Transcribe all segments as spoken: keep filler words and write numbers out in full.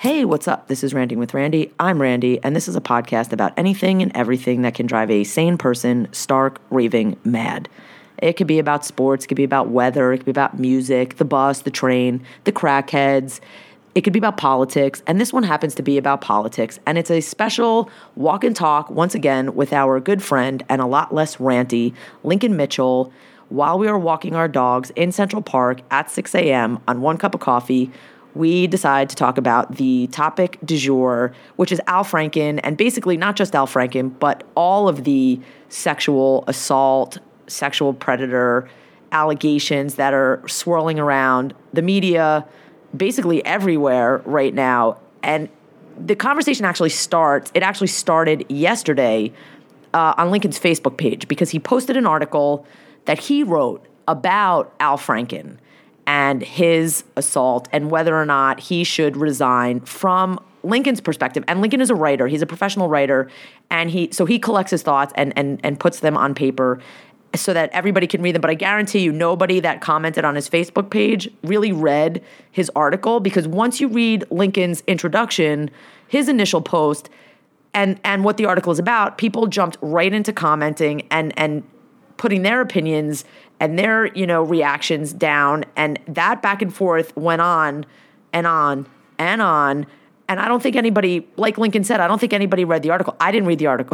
Hey, what's up? This is Ranting with Randy. I'm Randy, and this is a podcast about anything and everything that can drive a sane person stark raving mad. It could be about sports, it could be about weather, it could be about music, the bus, the train, the crackheads. It could be about politics, and this one happens to be about politics, and it's a special walk and talk, once again, with our good friend and a lot less ranty, Lincoln Mitchell, while we were walking our dogs in Central Park at six a.m. on one cup of coffee. We decide to talk about the topic du jour, which is Al Franken, and basically not just Al Franken, but all of the sexual assault, sexual predator allegations that are swirling around the media, basically everywhere right now. And the conversation actually starts, it actually started yesterday uh, on Lincoln's Facebook page, because he posted an article that he wrote about Al Franken and his assault and whether or not he should resign from Lincoln's perspective. And Lincoln is a writer. He's a professional writer. And he so he collects his thoughts and, and, and puts them on paper so that everybody can read them. But I guarantee you nobody that commented on his Facebook page really read his article, because once you read Lincoln's introduction, his initial post, and, and what the article is about, people jumped right into commenting and and putting their opinions and their, you know, reactions down. And that back and forth went on and on and on. And I don't think anybody, like Lincoln said, I don't think anybody read the article. I didn't read the article.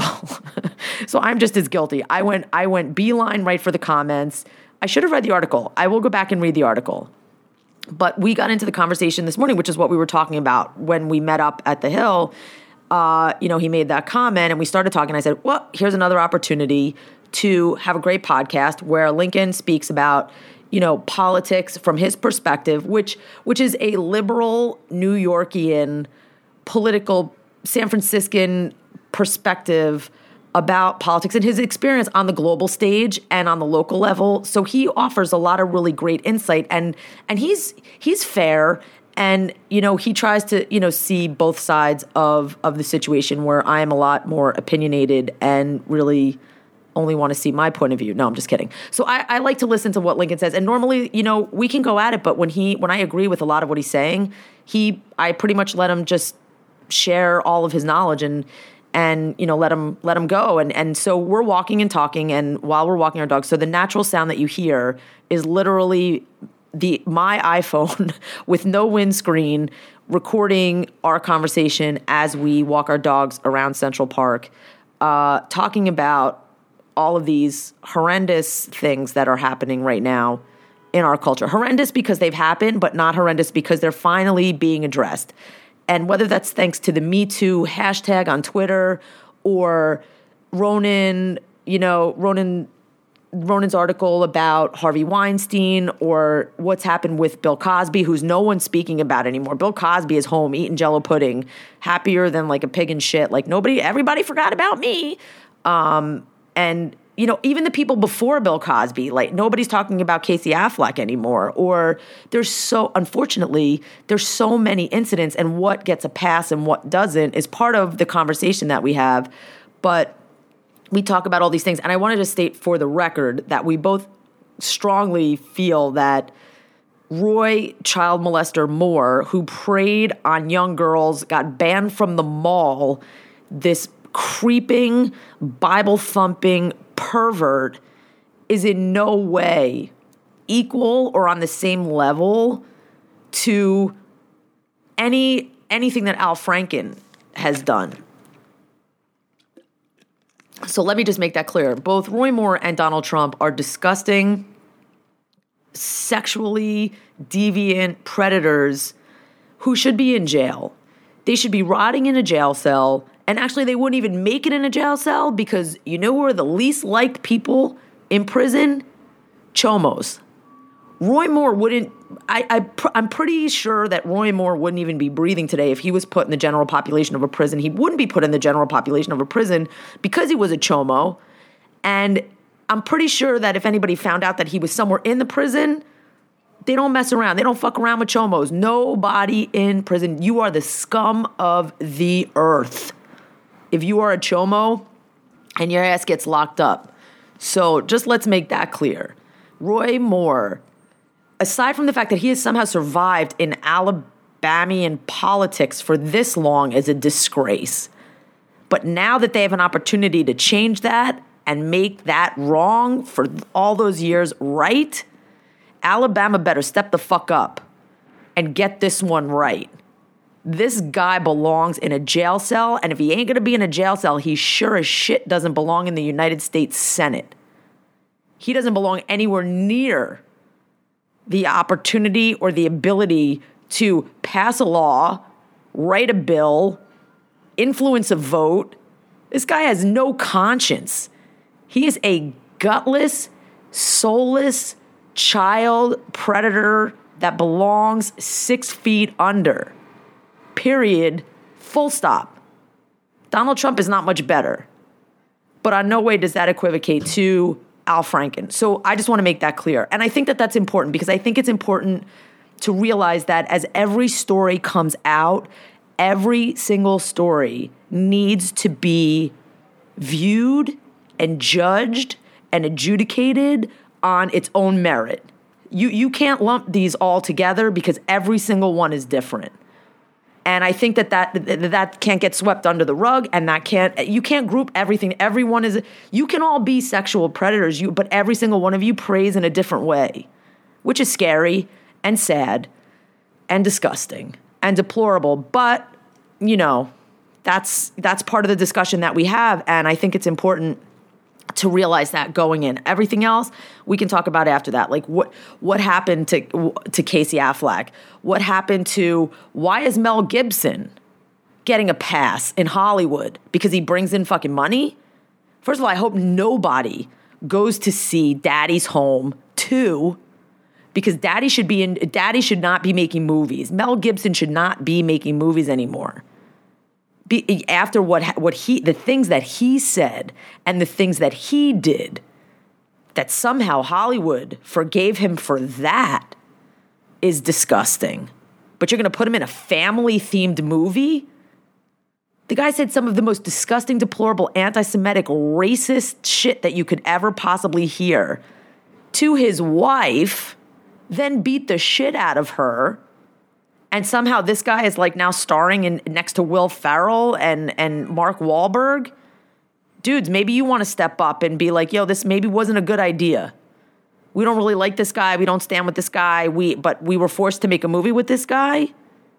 So I'm just as guilty. I went, I went beeline right for the comments. I should have read the article. I will go back and read the article. But we got into the conversation this morning, which is what we were talking about when we met up at the Hill. Uh, you know, he made that comment and we started talking. I said, well, here's another opportunity to have a great podcast where Lincoln speaks about, you know, politics from his perspective, which which is a liberal New Yorkian political San Franciscan perspective about politics and his experience on the global stage and on the local level. So he offers a lot of really great insight, and and he's he's fair. And, you know, he tries to, you know, see both sides of, of the situation, where I am a lot more opinionated and really only want to see my point of view. No, I'm just kidding. So I, I like to listen to what Lincoln says. And normally, you know, we can go at it, but when he, when I agree with a lot of what he's saying, he, I pretty much let him just share all of his knowledge and, and, you know, let him, let him go. And, and so we're walking and talking, and while we're walking our dogs, so the natural sound that you hear is literally the, my iPhone with no windscreen recording our conversation as we walk our dogs around Central Park, uh, talking about all of these horrendous things that are happening right now in our culture. Horrendous because they've happened, but not horrendous because they're finally being addressed. And whether that's thanks to the Me Too hashtag on Twitter, or Ronan, you know, Ronan, Ronan's article about Harvey Weinstein, or what's happened with Bill Cosby, who's no one speaking about anymore. Bill Cosby is home eating Jell-O pudding, happier than like a pig in shit. Like nobody, everybody forgot about me. Um, And, you know, even the people before Bill Cosby, like nobody's talking about Casey Affleck anymore. Or there's so, unfortunately, there's so many incidents, and what gets a pass and what doesn't is part of the conversation that we have. But we talk about all these things. And I wanted to state for the record that we both strongly feel that Roy child molester Moore, who preyed on young girls, got banned from the mall, this creeping, Bible-thumping pervert, is in no way equal or on the same level to any anything that Al Franken has done. So let me just make that clear. Both Roy Moore and Donald Trump are disgusting, sexually deviant predators who should be in jail. They should be rotting in a jail cell. And actually, they wouldn't even make it in a jail cell, because you know who are the least liked people in prison? Chomos. Roy Moore wouldn't, I, I, I'm pretty sure that Roy Moore wouldn't even be breathing today if he was put in the general population of a prison. He wouldn't be put in the general population of a prison because he was a chomo. And I'm pretty sure that if anybody found out that he was somewhere in the prison, they don't mess around. They don't fuck around with chomos. Nobody in prison. You are the scum of the earth if you are a chomo and your ass gets locked up. So just let's make that clear. Roy Moore, aside from the fact that he has somehow survived in Alabama, Bamiyan politics for this long is a disgrace. But now that they have an opportunity to change that and make that wrong for all those years right, Alabama better step the fuck up and get this one right. This guy belongs in a jail cell, and if he ain't going to be in a jail cell, he sure as shit doesn't belong in the United States Senate. He doesn't belong anywhere near the opportunity or the ability to pass a law, write a bill, influence a vote. This guy has no conscience. He is a gutless, soulless child predator that belongs six feet under. Period. Full stop. Donald Trump is not much better. But on no way does that equivocate to Al Franken. So I just want to make that clear. And I think that that's important because I think it's important to realize that as every story comes out, every single story needs to be viewed and judged and adjudicated on its own merit. You you can't lump these all together because every single one is different. And I think that that, that can't get swept under the rug, and that can't, you can't group everything. Everyone is, you can all be sexual predators, you, but every single one of you prays in a different way, which is scary and sad and disgusting and deplorable. But, you know, that's that's part of the discussion that we have, and I think it's important to realize that going in. Everything else we can talk about after that. Like what what happened to to Casey Affleck? What happened to, why is Mel Gibson getting a pass in Hollywood? Because he brings in fucking money? First of all, I hope nobody goes to see Daddy's Home two, because Daddy should be in Daddy should not be making movies. Mel Gibson should not be making movies anymore. Be, after what what he the things that he said and the things that he did, that somehow Hollywood forgave him for that is disgusting. But you're going to put him in a family-themed movie? The guy said some of the most disgusting, deplorable, anti-Semitic, racist shit that you could ever possibly hear to his wife, then beat the shit out of her. And somehow this guy is like now starring in next to Will Ferrell and, and Mark Wahlberg. Dudes, maybe you want to step up and be like, yo, this maybe wasn't a good idea. We don't really like this guy. We don't stand with this guy. We but we were forced to make a movie with this guy.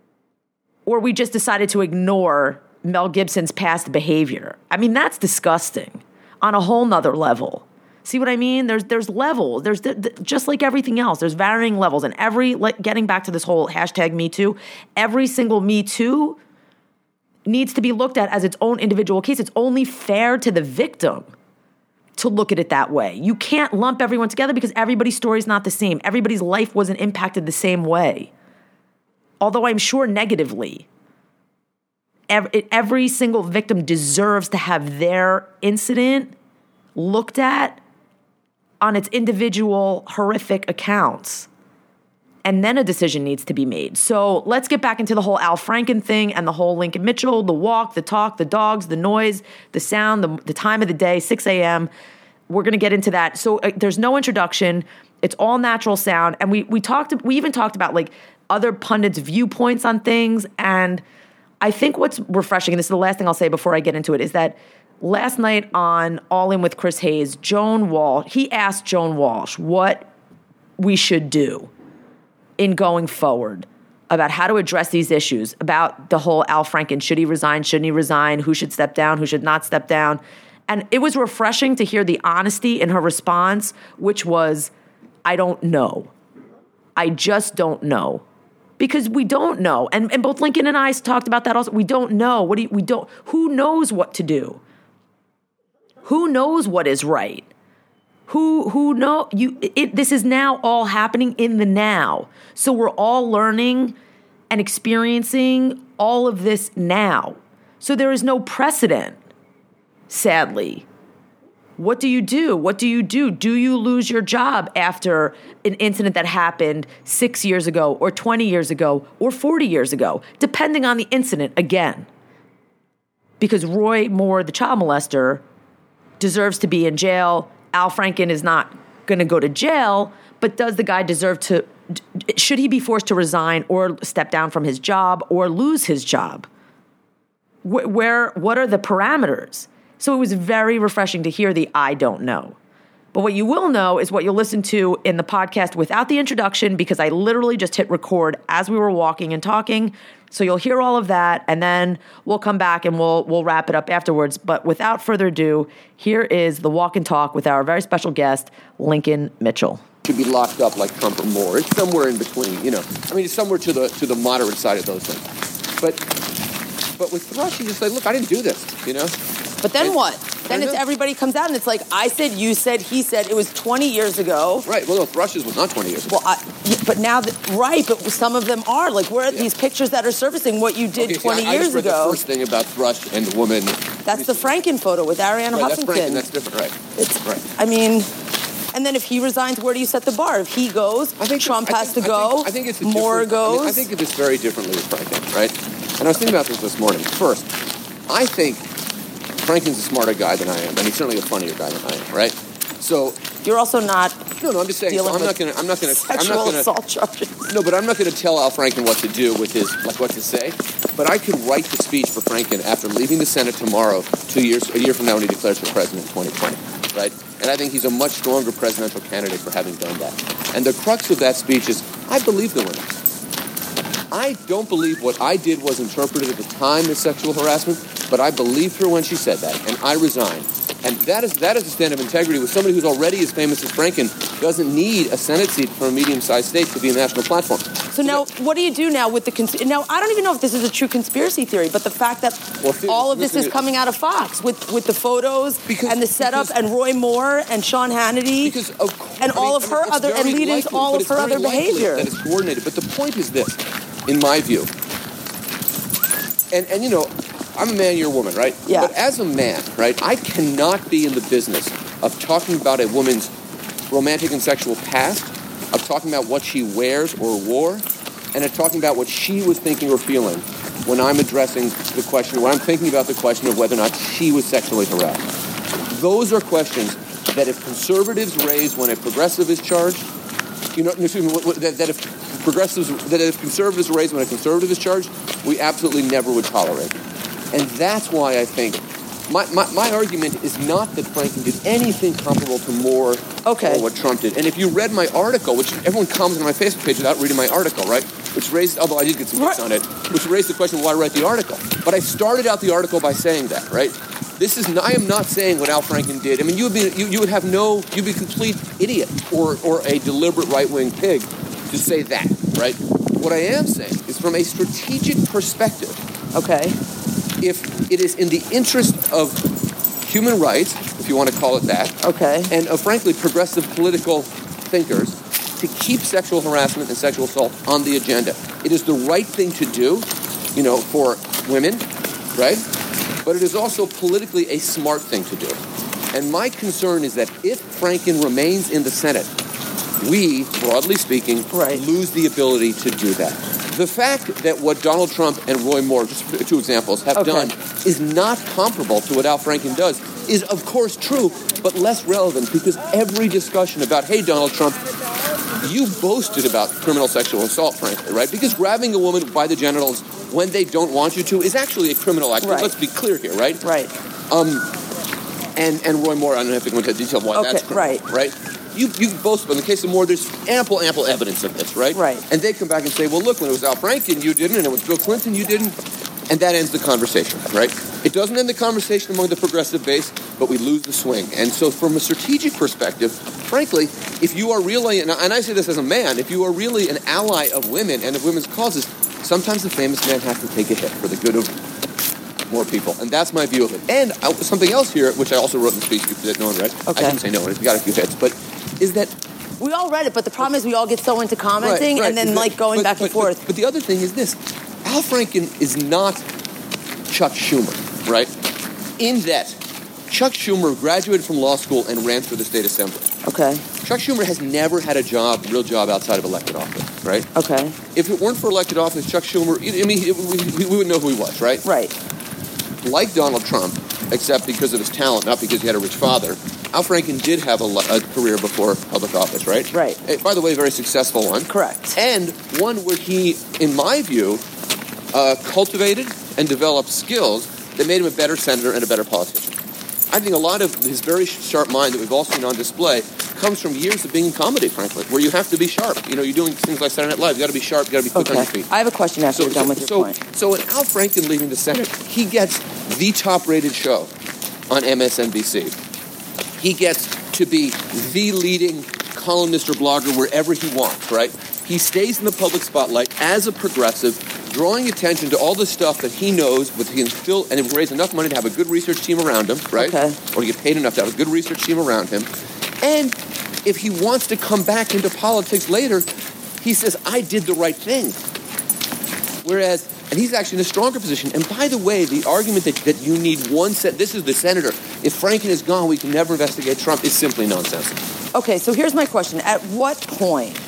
Or we just decided to ignore Mel Gibson's past behavior. I mean, that's disgusting on a whole nother level. See what I mean? There's there's levels. There's the, the, just like everything else. There's varying levels. And every, like, getting back to this whole hashtag Me Too, every single Me Too needs to be looked at as its own individual case. It's only fair to the victim to look at it that way. You can't lump everyone together because everybody's story is not the same. Everybody's life wasn't impacted the same way. Although I'm sure negatively. Every, every single victim deserves to have their incident looked at on its individual horrific accounts. And then a decision needs to be made. So let's get back into the whole Al Franken thing and the whole Lincoln Mitchell, the walk, the talk, the dogs, the noise, the sound, the, the time of the day, six a.m. We're going to get into that. So uh, there's no introduction. It's all natural sound. And we we talked, we even talked about like other pundits' viewpoints on things. And I think what's refreshing, and this is the last thing I'll say before I get into it, is that last night on All In with Chris Hayes, Joan Walsh, he asked Joan Walsh what we should do in going forward about how to address these issues, about the whole Al Franken, should he resign, shouldn't he resign, who should step down, who should not step down. And it was refreshing to hear the honesty in her response, which was, I don't know. I just don't know. Because we don't know. And, and both Lincoln and I talked about that also. We don't know. What do you, we don't, who knows what to do? Who knows what is right? Who who know you it, this is now all happening in the now. So we're all learning and experiencing all of this now. So there is no precedent, sadly. What do you do? What do you do? Do you lose your job after an incident that happened six years ago or twenty years ago or forty years ago, depending on the incident again? Because Roy Moore, the child molester, deserves to be in jail. Al Franken is not going to go to jail, but does the guy deserve to should he be forced to resign or step down from his job or lose his job? Wh- where, what are the parameters? So it was very refreshing to hear the I don't know. But what you will know is what you'll listen to in the podcast without the introduction, because I literally just hit record as we were walking and talking. So you'll hear all of that, and then we'll come back and we'll we'll wrap it up afterwards. But without further ado, here is the walk and talk with our very special guest, Lincoln Mitchell. Should be locked up like Trump or Moore. It's somewhere in between, you know. I mean, it's somewhere to the to the moderate side of those things. But but with Thrush, you just say, look, I didn't do this, you know. But then and, what? Then it's everybody comes out and it's like, I said, you said, he said. It was twenty years ago. Right. Well, no, Thrush's was not twenty years ago. Well, I, but now, that, right, but some of them are. Like, where are Yeah. these pictures that are surfacing what you did okay, twenty see, I, years I just read ago? The first thing about Thrush and the woman. That's the Franken photo with Arianna Right, that's Huffington. Franken. That's different, right? It's, right. I mean, and then if he resigns, where do you set the bar? If he goes, I think Trump I has think, to go. I think, I think it's a Moore different- goes. I, mean, I think of this very differently with Franken, right? And I was thinking about this this morning. First, I think Franken's a smarter guy than I am, and he's certainly a funnier guy than I am, right? So You're also not. no, no, I'm just saying. So dealing I'm not with gonna. I'm not gonna. I'm Sexual not gonna. assault charges. No, but I'm not going to tell Al Franken what to do with his, like what to say. But I could write the speech for Franken after leaving the Senate tomorrow, two years, a year from now when he declares for president in twenty twenty, right? And I think he's a much stronger presidential candidate for having done that. And the crux of that speech is, I believe the women. I don't believe what I did was interpreted at the time as sexual harassment, but I believed her when she said that, and I resigned. And that is that is a stand of integrity with somebody who's already as famous as Franken, doesn't need a Senate seat for a medium-sized state to be a national platform. So now, what do you do now with the cons- now? I don't even know if this is a true conspiracy theory, but the fact that Well, th- all of this listen is to- coming out of Fox with, with the photos Because- and the setup because- and Roy Moore and Sean Hannity Because of course, and I mean, all of I mean, her it's other and very lead into likely, all but of it's her very other likely behavior. That it's coordinated. But the point is this, in my view, and and you know, I'm a man, you're a woman, right? Yeah. But as a man, right, I cannot be in the business of talking about a woman's romantic and sexual past, of talking about what she wears or wore, and of talking about what she was thinking or feeling when I'm addressing the question, when I'm thinking about the question of whether or not she was sexually harassed. Those are questions that if conservatives raise when a progressive is charged, you know, excuse me, that, that if progressives, that if conservatives raise when a conservative is charged, we absolutely never would tolerate. And that's why I think my, my, my argument is not that Franken did anything comparable to Moore Okay. or what Trump did. And if you read my article, which everyone commented on my Facebook page without reading my article, right? Which raised, although I did get some hits on it, which raised the question, why write the article? But I started out the article by saying that, right? This is, I am not saying what Al Franken did. I mean, you would be, you, you would have no, you'd be a complete idiot or, or a deliberate right-wing pig to say that, right? What I am saying is from a strategic perspective, Okay. if it is in the interest of human rights, if you want to call it that, Okay. and of, frankly, progressive political thinkers, to keep sexual harassment and sexual assault on the agenda. It is the right thing to do, you know, for women, right? But it is also politically a smart thing to do. And my concern is that if Franken remains in the Senate, we, broadly speaking, Right. lose the ability to do that. The fact that what Donald Trump and Roy Moore, just two examples, have Okay. done is not comparable to what Al Franken does is, of course, true, but less relevant because every discussion about, hey, Donald Trump, you boasted about criminal sexual assault, frankly, right? Because grabbing a woman by the genitals when they don't want you to is actually a criminal act. Right. Let's be clear here, right? Right. Um, and, and Roy Moore, I don't have to go into detail why Okay, that's criminal, right. right? You, you both, but in the case of Moore, there's ample, ample evidence of this, right? Right. And they come back and say, well, look, when it was Al Franken, you didn't, and it was Bill Clinton, you didn't. And that ends the conversation, right? It doesn't end the conversation among the progressive base, but we lose the swing. And so from a strategic perspective, frankly, if you are really, and I say this as a man, if you are really an ally of women and of women's causes, sometimes the famous man has to take a hit for the good of more people. And that's my view of it. And uh, something else here, which I also wrote in the speech that no one read. Okay. I didn't say no one, we got a few hits, but is that We all read it, but the problem is we all get so into commenting Right, right. and then, But- like, going but- back and but- forth. But, but the other thing is this. Al Franken is not Chuck Schumer, right? In that Chuck Schumer graduated from law school and ran for the state assembly. Okay. Chuck Schumer has never had a job, real job outside of elected office, right? Okay. If it weren't for elected office, Chuck Schumer, I mean, it, we, we would know who he was, right? Right. Like Donald Trump, except because of his talent, not because he had a rich father, Al Franken did have a, a career before public office, right? Right. Uh, By the way, a very successful one. Correct. And one where he, in my view, uh, cultivated and developed skills that made him a better senator and a better politician. I think a lot of his very sharp mind that we've all seen on display comes from years of being in comedy, frankly, where you have to be sharp. You know, you're doing things like Saturday Night Live. You got to be sharp. You got to be quick Okay. on your feet. I have a question after So, you're done so, with your so, point. so in Al Franken leaving the Senate, he gets the top-rated show on M S N B C. He gets to be the leading columnist or blogger wherever he wants, right? He stays in the public spotlight as a progressive, drawing attention to all the stuff that he knows, but he can still, and he raise enough money to have a good research team around him, right? Okay. Or to get paid enough to have a good research team around him. And if he wants to come back into politics later, he says, I did the right thing. Whereas, and he's actually in a stronger position. And by the way, the argument that, that you need one set, this is the senator, if Franken is gone, we can never investigate Trump, is simply nonsense. Okay, so here's my question. At what point,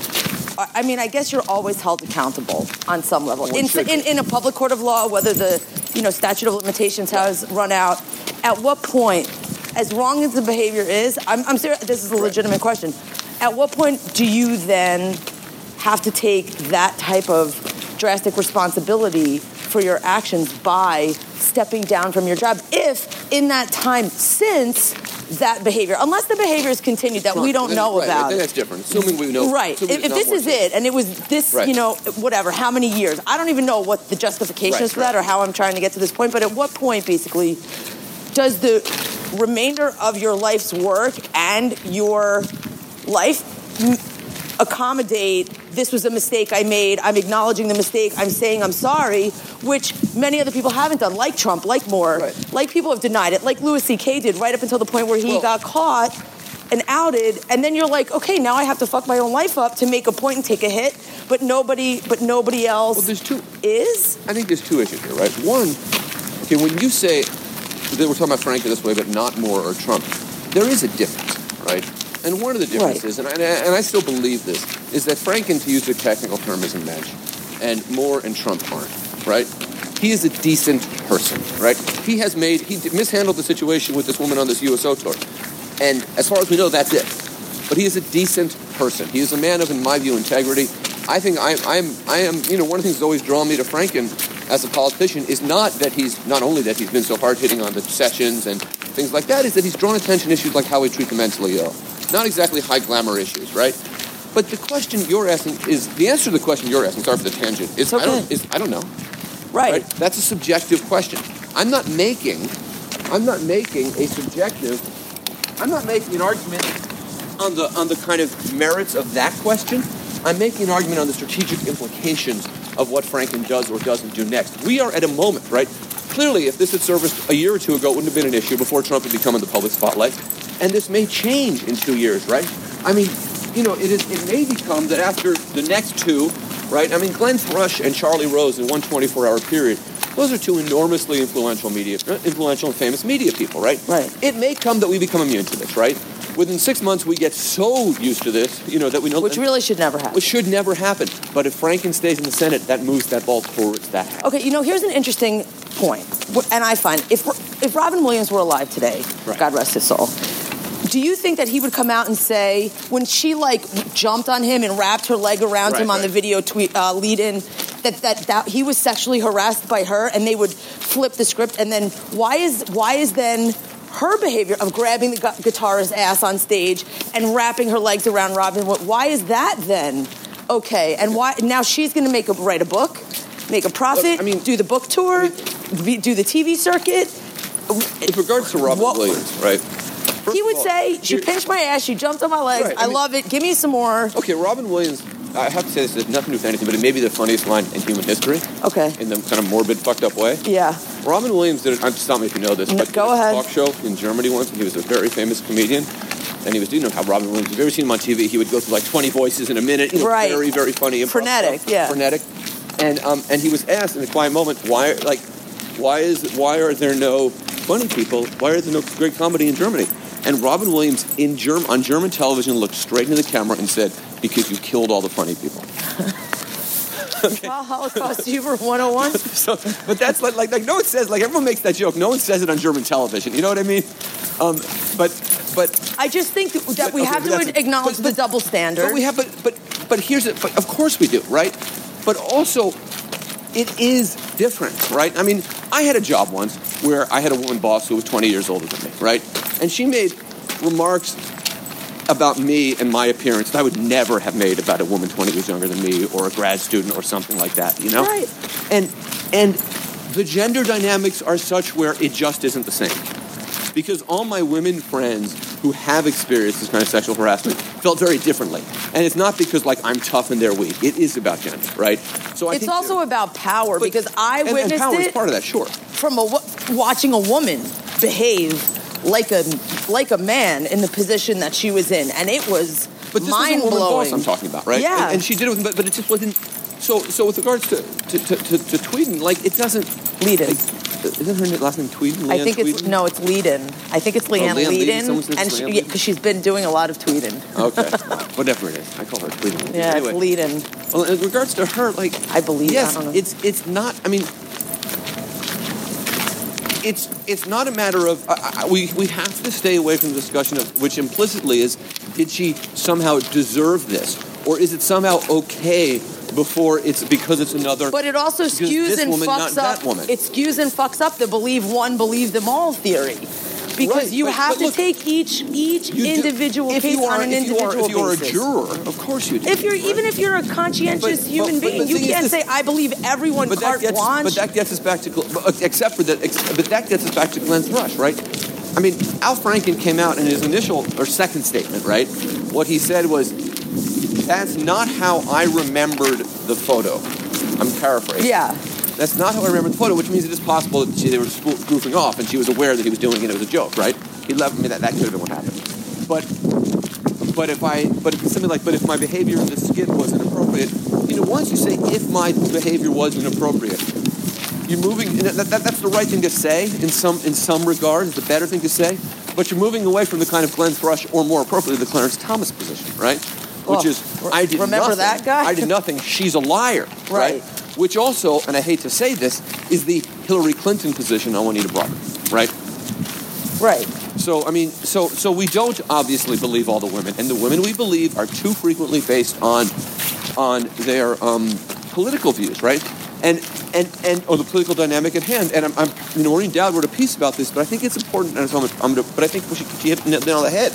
I I mean, I guess you're always held accountable on some level. One In, should be. in, in a public court of law, whether the, you know, statute of limitations has run out, at what point, as wrong as the behavior is, I'm, I'm serious, this is a legitimate question, at what point do you then have to take that type of drastic responsibility for your actions by stepping down from your job if in that time since that behavior, unless the behavior is continued that we don't Then- know right, about. Then that's different. Assuming we know. Right. assuming If, it's if not this more is so. it, and it was this, Right. you know, whatever, how many years? I don't even know what the justification Right, is for that right. or how I'm trying to get to this point, but at what point, basically, does the remainder of your life's work and your life m- accommodate, this was a mistake I made, I'm acknowledging the mistake, I'm saying I'm sorry, which many other people haven't done, like Trump, like Moore, Right. like people have denied it, like Louis C K did right up until the point where he Well- got caught and outed, and then you're like, okay, now I have to fuck my own life up to make a point and take a hit, but nobody, but nobody else Well, there's two. is. I think there's two issues here, right? One, okay, when you say that we're talking about Franken this way, but not Moore or Trump, there is a difference, right? And one of the differences, and, I, and I still believe this, is that Franken, to use the technical term, is a mensch, and Moore and Trump aren't, right? He is a decent person, right? He has made, he mishandled the situation with this woman on this U S O tour. And as far as we know, that's it. But he is a decent person. He is a man of, in my view, integrity. I think I, I'm, I am, you know, one of the things that's always drawn me to Franken as a politician is not that he's, not only that he's been so hard-hitting on the sessions and things like that, is that he's drawn attention to issues like how we treat the mentally ill. Not exactly high glamour issues, right? But the question you're asking is, the answer to the question you're asking, sorry for the tangent, is, Okay. I don't, is I don't know. Right. Right? That's a subjective question. I'm not making, I'm not making a subjective, I'm not making an argument on the on the kind of merits of that question. I'm making an argument on the strategic implications of what Franken does or doesn't do next. We are at a moment, right? Clearly, if this had surfaced a year or two ago, it wouldn't have been an issue before Trump had become in the public spotlight. And this may change in two years, right? I mean, you know, it is. It may become that after the next two, right? I mean, Glenn Thrush and Charlie Rose in one twenty-four hour period, those are two enormously influential media, influential and famous media people, right? Right. It may come that we become immune to this, right? Within six months, we get so used to this, you know, that we know... Which really should never happen. Which should never happen. But if Franken stays in the Senate, that moves that ball towards that. Okay, you know, here's an interesting point, and I find if if Robin Williams were alive today, Right. God rest his soul, do you think that he would come out and say, when she like jumped on him and wrapped her leg around Right, him on right. the video tweet uh, lead-in, that, that that he was sexually harassed by her, and they would flip the script, and then why is why is then her behavior of grabbing the gu- guitarist's ass on stage and wrapping her legs around Robin, why is that then okay? And why now she's going to make a write a book, make a profit, Look, I mean- do the book tour, be, do the T V circuit. With regards to Robin What- Williams, right? First He of would all, say, she here- pinched my ass, she jumped on my legs, Right, I, I mean- love it, give me some more. Okay, Robin Williams, I have to say this has nothing to do with anything, but it may be the funniest line in human history. Okay. In the kind of morbid, fucked up way. Yeah. Robin Williams did, I'm stop me if you know this, No, but go did a ahead. talk show in Germany once, and he was a very famous comedian. And he was, you know how Robin Williams, if you've ever seen him on T V, he would go through like twenty voices in a minute. You know, Right. Very, very funny. improv Frenetic, stuff. yeah. Frenetic. And um, and he was asked in a quiet moment, why, like, why is why are there no funny people? Why are there no great comedy in Germany? And Robin Williams in Germ- on German television looked straight into the camera and said, because you killed all the funny people. Well, Holocaust humor one oh one. So, but that's like, like, like, no one says, like, everyone makes that joke. No one says it on German television. You know what I mean? Um, but but I just think that but, we okay, have but to that's- acknowledge but- the but- double standard. But we have, but but but here's it. But of course we do, right? But also, it is different, right? I mean, I had a job once where I had a woman boss who was twenty years older than me, right? And she made remarks about me and my appearance that I would never have made about a woman twenty years younger than me or a grad student or something like that, you know? Right. And and the gender dynamics are such where it just isn't the same. Because all my women friends who have experienced this kind of sexual harassment felt very differently. And it's not because, like, I'm tough and they're weak. It is about gender, right? So I It's think also about power, but- because I and, witnessed and power it is part of that, sure. from a, wo- watching a woman behave like a like a man in the position that she was in, and it was But this mind is a woman blowing. boss I'm talking about, right? Yeah. And, and she did it, with, but, but it just wasn't. So, so with regards to to, to, to, to Tweeden, like, it doesn't. Lead-in. Like, isn't her last name Tweeden? I Leanne think it's Tweeden? no, it's Lead-in. I think it's Leanne Leanne Lead-in? Lead-in, Someone says and it's she, Leanne yeah, Lead-in? because she's been doing a lot of tweeting. Okay, whatever it is, I call her Tweeden. Yeah, anyway, it's Lead-in. well, in regards to her, like, I believe. yes, I don't know. it's it's not. I mean, it's it's not a matter of uh, I, we we have to stay away from the discussion of which implicitly is, did she somehow deserve this, or is it somehow okay before it's because it's another? But it also because skews this and woman, not fucks that up. woman. It skews and fucks up the believe one, believe them all theory, because Right, you but- have but to look, take each each You do- individual if case you are, on an if you are, individual if you are basis. a juror, of course you do. If you're right? even if you're a conscientious But- human but- but being, the you thing is can't this- say I believe everyone But that, carte gets, blanche. but that gets us back to, Gl- except for that, ex- but that gets us back to Glenn Thrush, right? I mean, Al Franken came out in his initial or second statement, right? What he said was, "That's not how I remembered the photo." I'm paraphrasing. yeah. That's not how I remember the photo, which means it is possible that she, they were spoo- goofing off and she was aware that he was doing it and it was a joke, right? He left me that that could have been what happened. But but if I but if it's something like but if my behavior in the skit was inappropriate, you know, once you say if my behavior was inappropriate, you're moving. And that, that, that's the right thing to say in some in some regard. It's the better thing to say, but you're moving away from the kind of Glenn Thrush or more appropriately the Clarence Thomas position, right? Which Oh, is I did remember nothing. that guy? I did nothing. She's a liar, right? Right. Which also, and I hate to say this, is the Hillary Clinton position on Juanita Broaddus, right? Right. So, I mean, so so we don't obviously believe all the women, and the women we believe are too frequently based on on their um, political views, right? And and and or the political dynamic at hand. And I'm, I'm you know, Maureen Dowd wrote a piece about this, but I think it's important. And I'm, I'm gonna, but I think she, she hit the nail on the head.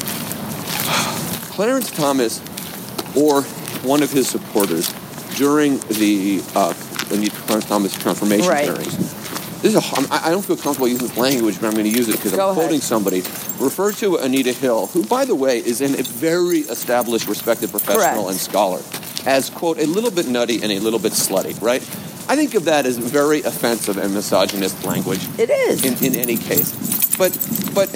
Clarence Thomas, or one of his supporters, during the uh, the Clarence Thomas confirmation Right. hearings. This is a, I'm- I I don't feel comfortable using this language, but I'm going to use it because Go I'm ahead. quoting somebody. Referred to Anita Hill, who, by the way, is in a very established, respected professional Correct. and scholar, as, quote, a little bit nutty and a little bit slutty, right? I think of that as very offensive and misogynist language It is. in, in any case. But, but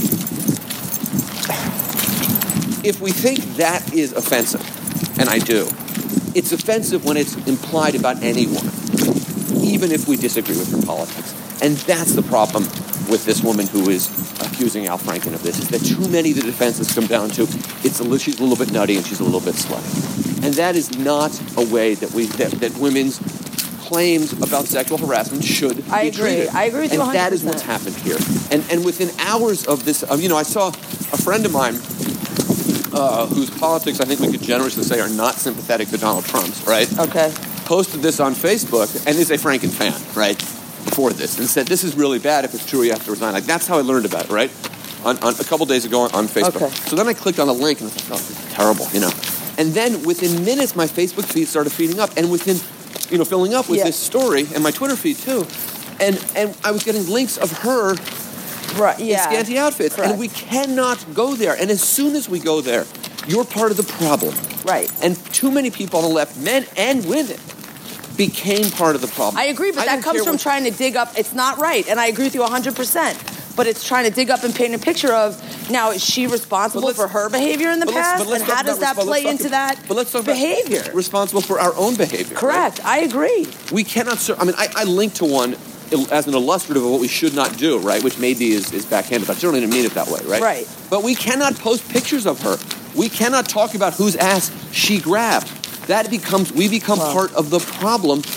if we think that is offensive, and I do, it's offensive when it's implied about anyone, even if we disagree with her politics. And that's the problem with this woman who is accusing Al Franken of this, is that too many of the defenses come down to it's a little, she's a little bit nutty and she's a little bit slutty. And that is not a way that we that, that women's claims about sexual harassment should I be agree. treated. I agree with you And that is one what's hundred percent. happened here. And and within hours of this, um, you know, I saw a friend of mine uh, whose politics I think we could generously say are not sympathetic to Donald Trump's, right? Okay. Posted this on Facebook and is a Franken fan, right? Before this, and said, this is really bad. If it's true, you have to resign. Like, that's how I learned about it, right? On, on a couple days ago on, on Facebook. Okay. So then I clicked on a link and I thought, oh, this is terrible, you know. And then within minutes, my Facebook feed started feeding up, and within, you know, filling up with Yeah. this story, and my Twitter feed too. And and I was getting links of her Right. in Yeah. scanty outfits, Correct. and we cannot go there. And as soon as we go there, you're part of the problem. Right. And too many people on the left, men and women, became part of the problem. I agree, but I that don't comes care from what- trying to dig up. It's not right, and I agree with you one hundred percent. But it's trying to dig up and paint a picture of, now, is she responsible let's- for her behavior in the But let's- past? but let's And talk how does about that resp- play let's into talk- that but let's talk behavior? About responsible for our own behavior. Correct. Right? I agree. We cannot. Ser- I mean, I, I linked to one il- as an illustrative of what we should not do, right? Which maybe is, is backhanded, but I certainly didn't mean it that way, right? Right. But we cannot post pictures of her. We cannot talk about whose ass she grabbed. That becomes we become Well. part of the problem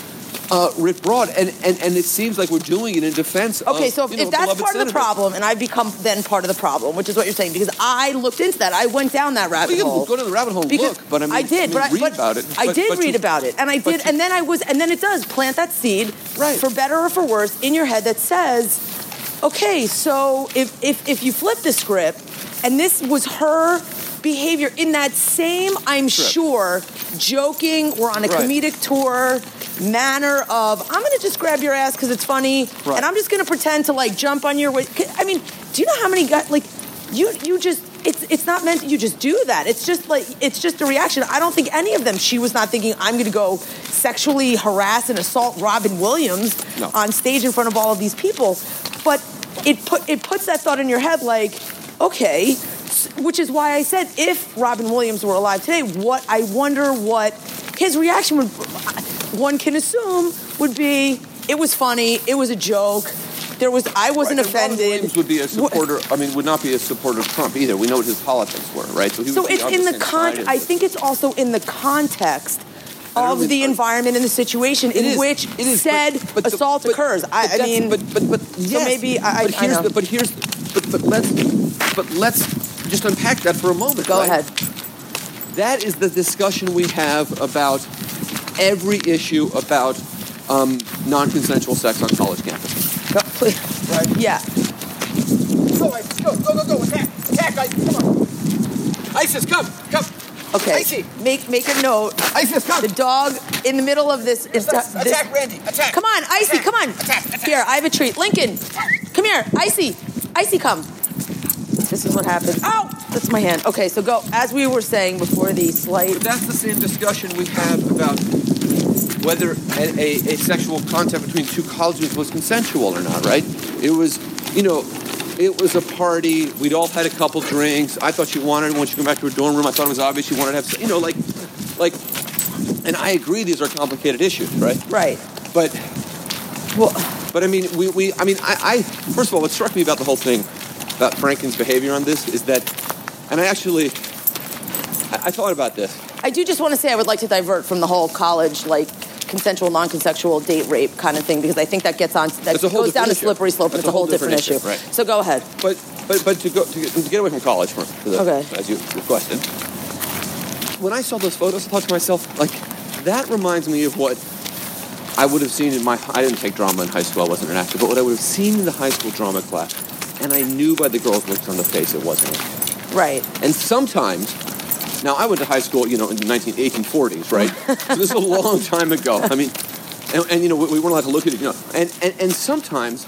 uh, writ broad, and, and, and it seems like we're doing it in defense okay, of, so if, you know, if that's beloved part senator. of the problem, and I've become then part of the problem, which is what you're saying, because I looked into that. I went down that rabbit well, you hole. can go to the rabbit hole and Because look, but I mean, I did, I mean, but I read but about it. I But- did but read you- about it, and I but did, you- and then I was, and then it does plant that seed, Right. for better or for worse, in your head that says, okay, so if if if you flip the script, and this was her behavior in that same, I'm sure, joking, we're on a Right. comedic tour manner of, I'm going to just grab your ass because it's funny, Right. and I'm just going to pretend to, like, jump on your way. I mean, do you know how many guys, like, you you just, it's it's not meant, you just do that. It's just, like, it's just a reaction. I don't think any of them, she was not thinking, I'm going to go sexually harass and assault Robin Williams No. on stage in front of all of these people. But it put it puts that thought in your head, like, okay, which is why I said if Robin Williams were alive today, what I wonder what his reaction would, one can assume, would be, it was funny, it was a joke, there was, I wasn't Right, and Robin offended. Williams would be a supporter. I mean, would not be a supporter of Trump either. We know what his politics were, right? So, he So would be it's on in the same con. side of I this. think it's also in the context I don't of really- the environment and the situation It in is, which it is, said but- but the- assault but- occurs. but I, I that's- mean, but but but yes, maybe I- but I here's know. the but here's but but let's but let's just unpack that for a moment. go right? ahead. That is the discussion we have about every issue about um, non-consensual sex on college campuses. Go, please. Right. Yeah. Go, ISIS, go, go, go, go, attack, attack, ISIS, come on. ISIS, come, come. Okay. ISIS, Make make a note. ISIS, come. The dog in the middle of this is Attack, this, attack, Randy, attack. Come on, Icy, Attack, come on. Attack, attack. Here, I have a treat. Lincoln, come here. Icy, Icy, come. This is what happens. Ow! That's my hand. Okay, so go. As we were saying before the slight. But that's the same discussion we have about whether a, a, a sexual contact between two college students was consensual or not, right? It was, you know, it was a party. We'd all had a couple drinks. I thought she wanted it when she came back to her dorm room. I thought it was obvious she wanted to have, you know, like, like, and I agree these are complicated issues, right? Right. But, Well, but I mean, we, we I mean, I, I, first of all, what struck me about the whole thing, about Franken's behavior on this, is that, and I actually, I, I thought about this. I do just want to say I would like to divert from the whole college, like, consensual, non-consensual date rape kind of thing, because I think that gets on, that That's a whole goes down a different issue. slippery slope, and That's it's a whole different, issue. right. So go ahead. But but but to go to get, to get away from college for, for the, Okay. as you requested. When I saw those photos, I thought to myself, like, that reminds me of what I would have seen in my. I didn't take drama in high school. I wasn't an actor, but what I would have seen in the high school drama class, and I knew by the girls' looks on the face it wasn't it. Right. And sometimes. Now, I went to high school, you know, in the nineteen, eighteen forties, right? So this is a long time ago. I mean, and, and you know, we, we weren't allowed to look at it, you know. And, and, and sometimes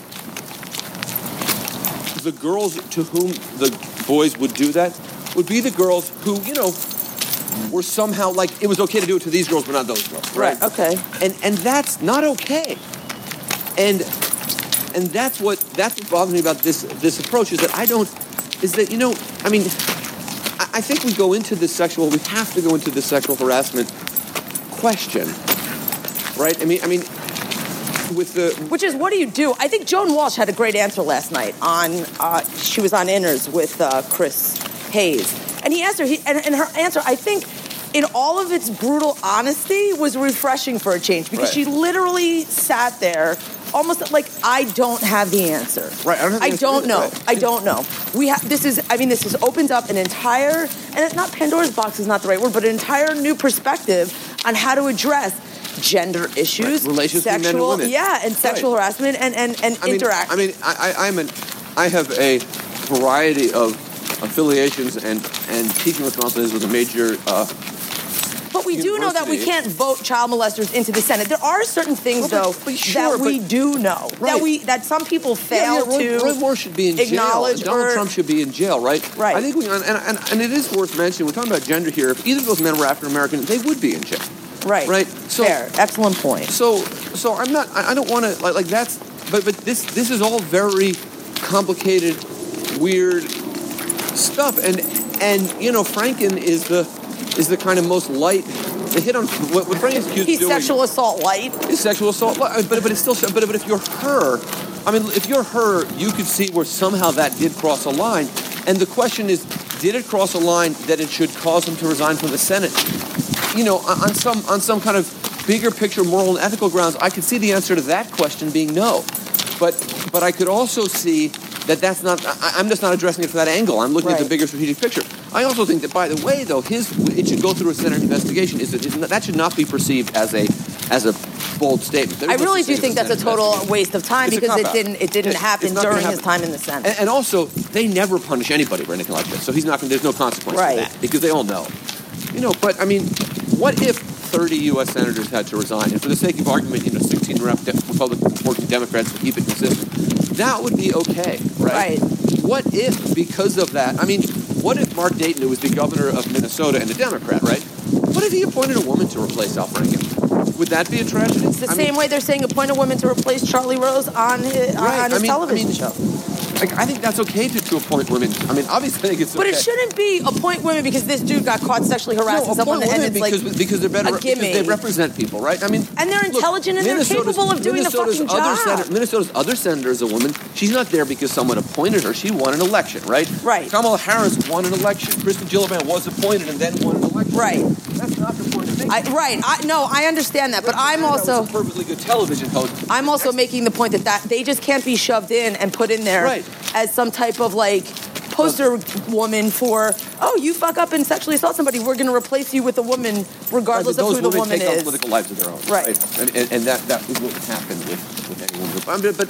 the girls to whom the boys would do that would be the girls who, you know, were somehow like, it was okay to do it to these girls, but not those girls, right? Okay. And and that's not okay. And and that's what that's what bothers me about this this approach is that I don't is that you know I mean I, I think we go into this sexual we have to go into this sexual harassment question, right? I mean I mean with the Which is, what do you do? I think Joan Walsh had a great answer last night on, uh, she was on Inners with uh, Chris Hayes. And he asked her, he, and, and her answer, I think, in all of its brutal honesty, was refreshing for a change. Because Right. she literally sat there almost like, I don't have the answer. Right, I don't have the I answer don't either, know. right. I don't know. We have, this is, I mean, this has opened up an entire, and it's not Pandora's box is not the right word, but an entire new perspective on how to address gender issues, Right. Relations between men and sexual, women. yeah, and sexual Right. harassment and, and, and I mean, interaction. I mean, I, I, I'm an, I have a variety of affiliations and, and teaching responsibilities with a major. Uh, but we do know that we university. can't vote child molesters into the Senate. There are certain things, Well, but- though, but sure, that we but- do know that Right. we that some people yeah, fail yeah, Roy, to Roy Moore should be in acknowledge jail. Donald or- Trump should be in jail, right? Right. I think we and, and, and it is worth mentioning. We're talking about gender here. If either of those men were African American, they would be in jail. Right, Right. So, fair, excellent point. So, so I'm not. I, I don't want to like like that's. But but this this is all very complicated, weird stuff. And and you know, Franken is the is the kind of most light. The hit on what, what Franken's accused He's of doing sexual assault light. is sexual assault. But but it's still. But but if you're her, I mean, if you're her, you could see where somehow that did cross a line. And the question is, did it cross a line that it should cause him to resign from the Senate? you know, on some on some kind of bigger picture moral and ethical grounds, I could see the answer to that question being no. But but I could also see that that's not, I, I'm just not addressing it from that angle. I'm looking right. at the bigger strategic picture. I also think that, by the way, though, his it should go through a Senate investigation. Is it, is not, that should not be perceived as a as a bold statement. There I really do think that's a total waste of time it's because it didn't it didn't it, happen during happen. his time in the Senate. And, and also, they never punish anybody for anything like this, so he's not going. There's no consequence right. to that because they all know. You know, but I mean, what if thirty U S senators had to resign, and for the sake of argument, you know, sixteen rep de- Republicans, fourteen Democrats to keep it consistent? That would be okay, right? Right. What if, because of that, I mean, what if Mark Dayton, who was the governor of Minnesota and a Democrat, right? What if he appointed a woman to replace Al Franken? Would that be a tragedy? It's the I same mean, way they're saying appoint a woman to replace Charlie Rose on his, right. on his I mean, television I mean, show. Like, I think that's okay to, to appoint women. I mean, obviously, I think it's But okay. it shouldn't be appoint women because this dude got caught sexually harassing no, someone, and it's because, like because they're better a gimme. because they represent people, right? I mean, and they're look, intelligent and they're capable of doing Minnesota's the fucking other job. Senator, Minnesota's other senator is a woman. She's not there because someone appointed her. She won an election, right? Right. Kamala Harris won an election. Kristen Gillibrand was appointed and then won an election. Right. That's not the point of making. I, right. I, no, I understand that, but I'm also was a perfectly good television host. I'm also making the point that, that they just can't be shoved in and put in there right. as some type of like poster woman for, oh, you fuck up and sexually assault somebody, we're going to replace you with a woman regardless right, of who the woman take is. on political lives of their own. Right. right? And, and, and that, that is what would happen with, with any woman. I mean, but,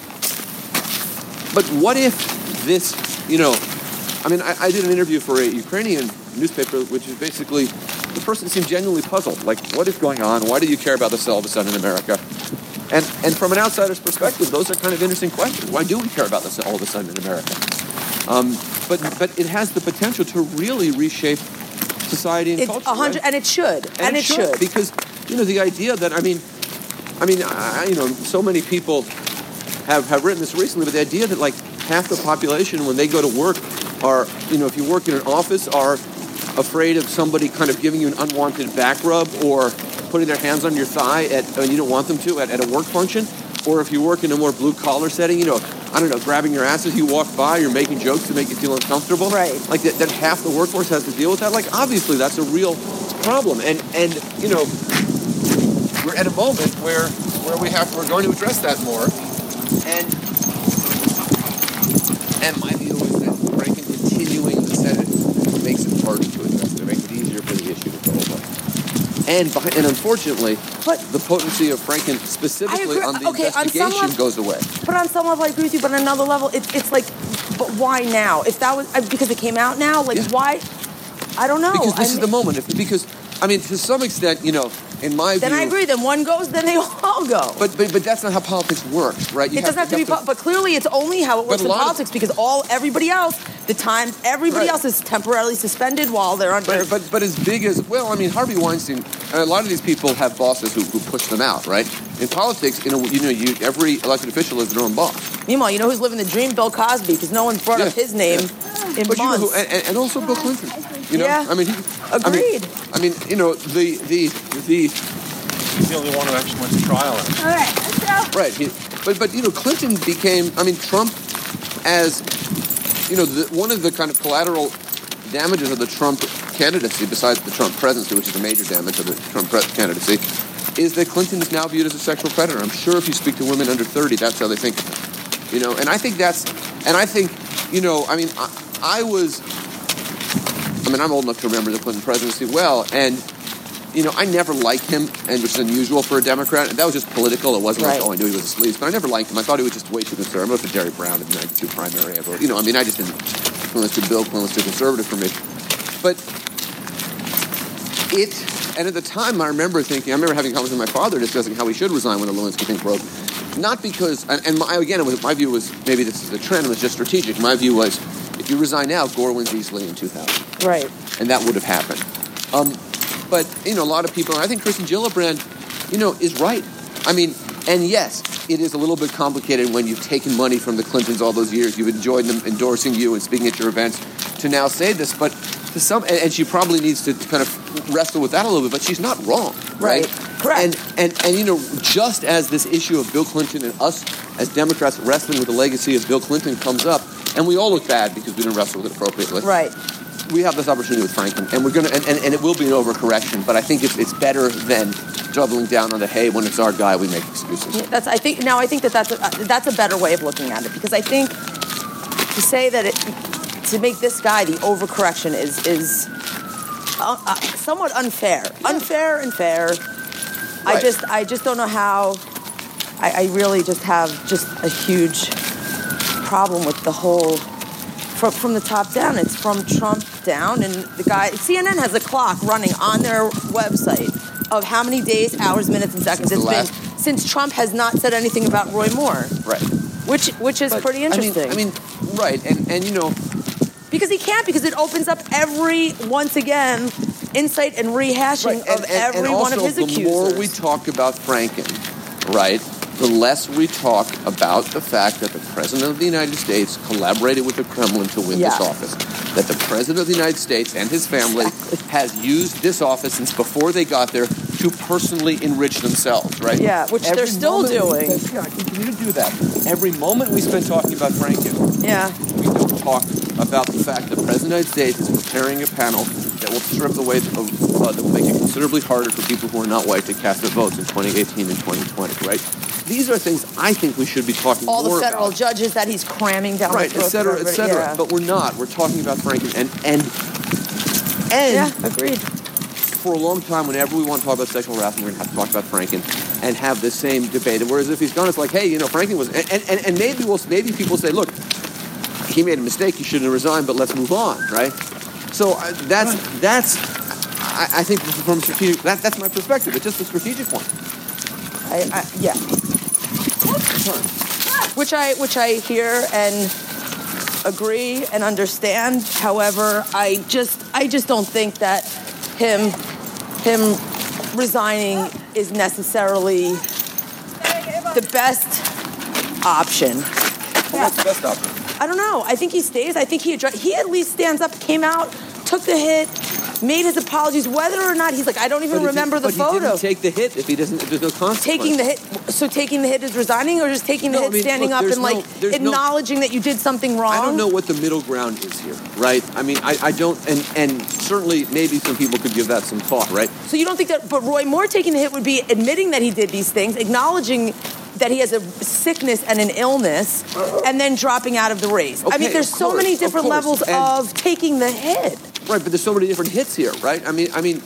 but what if this, you know, I mean, I, I did an interview for a Ukrainian newspaper, which is basically, the person seemed genuinely puzzled. Like, what is going on? Why do you care about this all of a sudden in America? And and from an outsider's perspective, those are kind of interesting questions. Why do we care about this all of a sudden in America? Um, but but it has the potential to really reshape society and it's culture. a hundred, right? and it should, and, and it, it should. should because you know the idea that I mean, I mean, I, you know, so many people have have written this recently, but the idea that like half the population when they go to work are, you know, if you work in an office, are afraid of somebody kind of giving you an unwanted back rub or putting their hands on your thigh at, and you don't want them to, at, at a work function. Or if you work in a more blue-collar setting, you know, I don't know, grabbing your ass as you walk by, you're making jokes to make you feel uncomfortable. Right. Like that, that half the workforce has to deal with that. Like, obviously, that's a real problem. And, and you know, we're at a moment where where we have, we're going to address that more. And, and my view is that Franken continuing in the Senate makes it harder to address. It makes it easier for the issue to go away. And, behind, and unfortunately, but the potency of Franken specifically on the okay, investigation on level, goes away. But on some level, I agree with you. But on another level, it's it's like, but why now? If that was because it came out now, like yeah. why? I don't know. Because this I is mean, the moment. If, because I mean, to some extent, you know, in my then view, I agree. Then one goes, then they all go. But but, but that's not how politics works, right? You it doesn't have to, have to be. Po- but clearly, it's only how it works in politics of, because all everybody else, the time everybody right. else is temporarily suspended while they're under. But, but but as big as well, I mean, Harvey Weinstein. A lot of these people have bosses who, who push them out, right? In politics, you know, you know, you every elected official is their own boss. Meanwhile, you know who's living the dream? Bill Cosby, because no one's brought yeah. up his name yeah. in but months. You know who, and, and also Bill Clinton. You know, yeah. I mean, he, agreed. I mean, I mean, you know, the the the. He's the only one who actually went to trial. All right, let's go. Right, he, but but you know, Clinton became. I mean, Trump, as you know, the, one of the kind of collateral damages of the Trump candidacy, besides the Trump presidency, which is a major damage of the Trump pre- candidacy, is that Clinton is now viewed as a sexual predator. I'm sure if you speak to women under thirty, that's how they think of him. You know, and I think that's, and I think, you know, I mean, I, I was, I mean, I'm old enough to remember the Clinton presidency well, and, you know, I never liked him, and which is unusual for a Democrat. That was just political. It wasn't right. like, oh, I knew he was a sleaze, but I never liked him. I thought he was just way too conservative. I voted for Jerry Brown in the ninety-two primary. I voted, you know, I mean, I just didn't, Clinton was too Bill, Clinton was too conservative for me. But it, and at the time I remember thinking, I remember having conversations with my father discussing how he should resign when the Lewinsky thing broke. Not because, and, and my, again, it was, my view was, maybe this is a trend, it was just strategic. My view was, if you resign now, Gore wins easily in two thousand. Right. And that would have happened. Um, but, you know, a lot of people, and I think Kristen Gillibrand, you know, is right. I mean, and yes, it is a little bit complicated when you've taken money from the Clintons all those years, you've enjoyed them endorsing you and speaking at your events, to now say this, but to some, and, and she probably needs to kind of wrestle with that a little bit, but she's not wrong, right? Right. Correct. And, and, and, you know, just as this issue of Bill Clinton and us as Democrats wrestling with the legacy of Bill Clinton comes up, and we all look bad because we didn't wrestle with it appropriately. Right. we have this opportunity with Franken, and we're gonna, and, and, and it will be an overcorrection. But I think it's it's better than doubling down on the hey, when it's our guy, we make excuses. Yeah, that's I think now I think that that's a, that's a better way of looking at it, because I think to say that it to make this guy the overcorrection is is uh, uh, somewhat unfair, yeah. unfair and fair. Right. I just I just don't know how. I, I really just have just a huge problem with the whole. From, from the top down, it's from Trump down, and the guy, C N N has a clock running on their website of how many days, hours, minutes, and seconds it's been since Trump has not said anything about Roy Moore. Right. Which which is but, pretty interesting. I mean, I mean, right, and, and you know. Because he can't, because it opens up every, once again, insight and rehashing right. and, of and, every and also, one of his accusers. The more we talk about Franken, right, the less we talk about the fact that the President of the United States collaborated with the Kremlin to win yeah. this office. That the President of the United States and his family exactly. has used this office since before they got there to personally enrich themselves, right? Yeah, which Every they're still doing. Spend, yeah, I continue to do that. Every moment we spend talking about Franken, yeah. we don't talk about the fact that the President of the United States is preparing a panel that will strip away, of, uh, that will make it considerably harder for people who are not white to cast their votes in twenty eighteen and twenty twenty, right? These are things I think we should be talking All more the federal about. judges that he's cramming down right, the throat. et cetera, et cetera. Yeah. But we're not. We're talking about Franken. And, and, and yeah, agreed. For a long time, whenever we want to talk about sexual harassment, we're going to have to talk about Franken and have the same debate. Whereas if he's gone, it's like, hey, you know, Franken was... And, and, and maybe, we'll, maybe people say, look, he made a mistake, he shouldn't have resigned, but let's move on, right? So uh, that's... Right. that's I, I think from strategic... That, that's my perspective. It's just a strategic one. I, I, yeah. Which I which I hear and agree and understand. However, I just I just don't think that him him resigning is necessarily the best option. Well, what's the best option? I don't know. I think he stays. I think he address, he at least stands up, came out, took the hit, made his apologies, whether or not he's like, I don't even but remember he, the but photo. He didn't take the hit if he doesn't. If there's no consequence. Taking the hit. So taking the hit is resigning, or just taking the no, hit, I mean, standing look, up and no, like acknowledging no, that you did something wrong? I don't know what the middle ground is here, right? I mean, I, I don't, and and certainly maybe some people could give that some thought, right? So you don't think that? But Roy Moore taking the hit would be admitting that he did these things, acknowledging that he has a sickness and an illness, and then dropping out of the race. Okay, I mean, there's of so course, many of different course. levels And- of taking the hit. Right, but there's so many different hits here, right? I mean, I mean,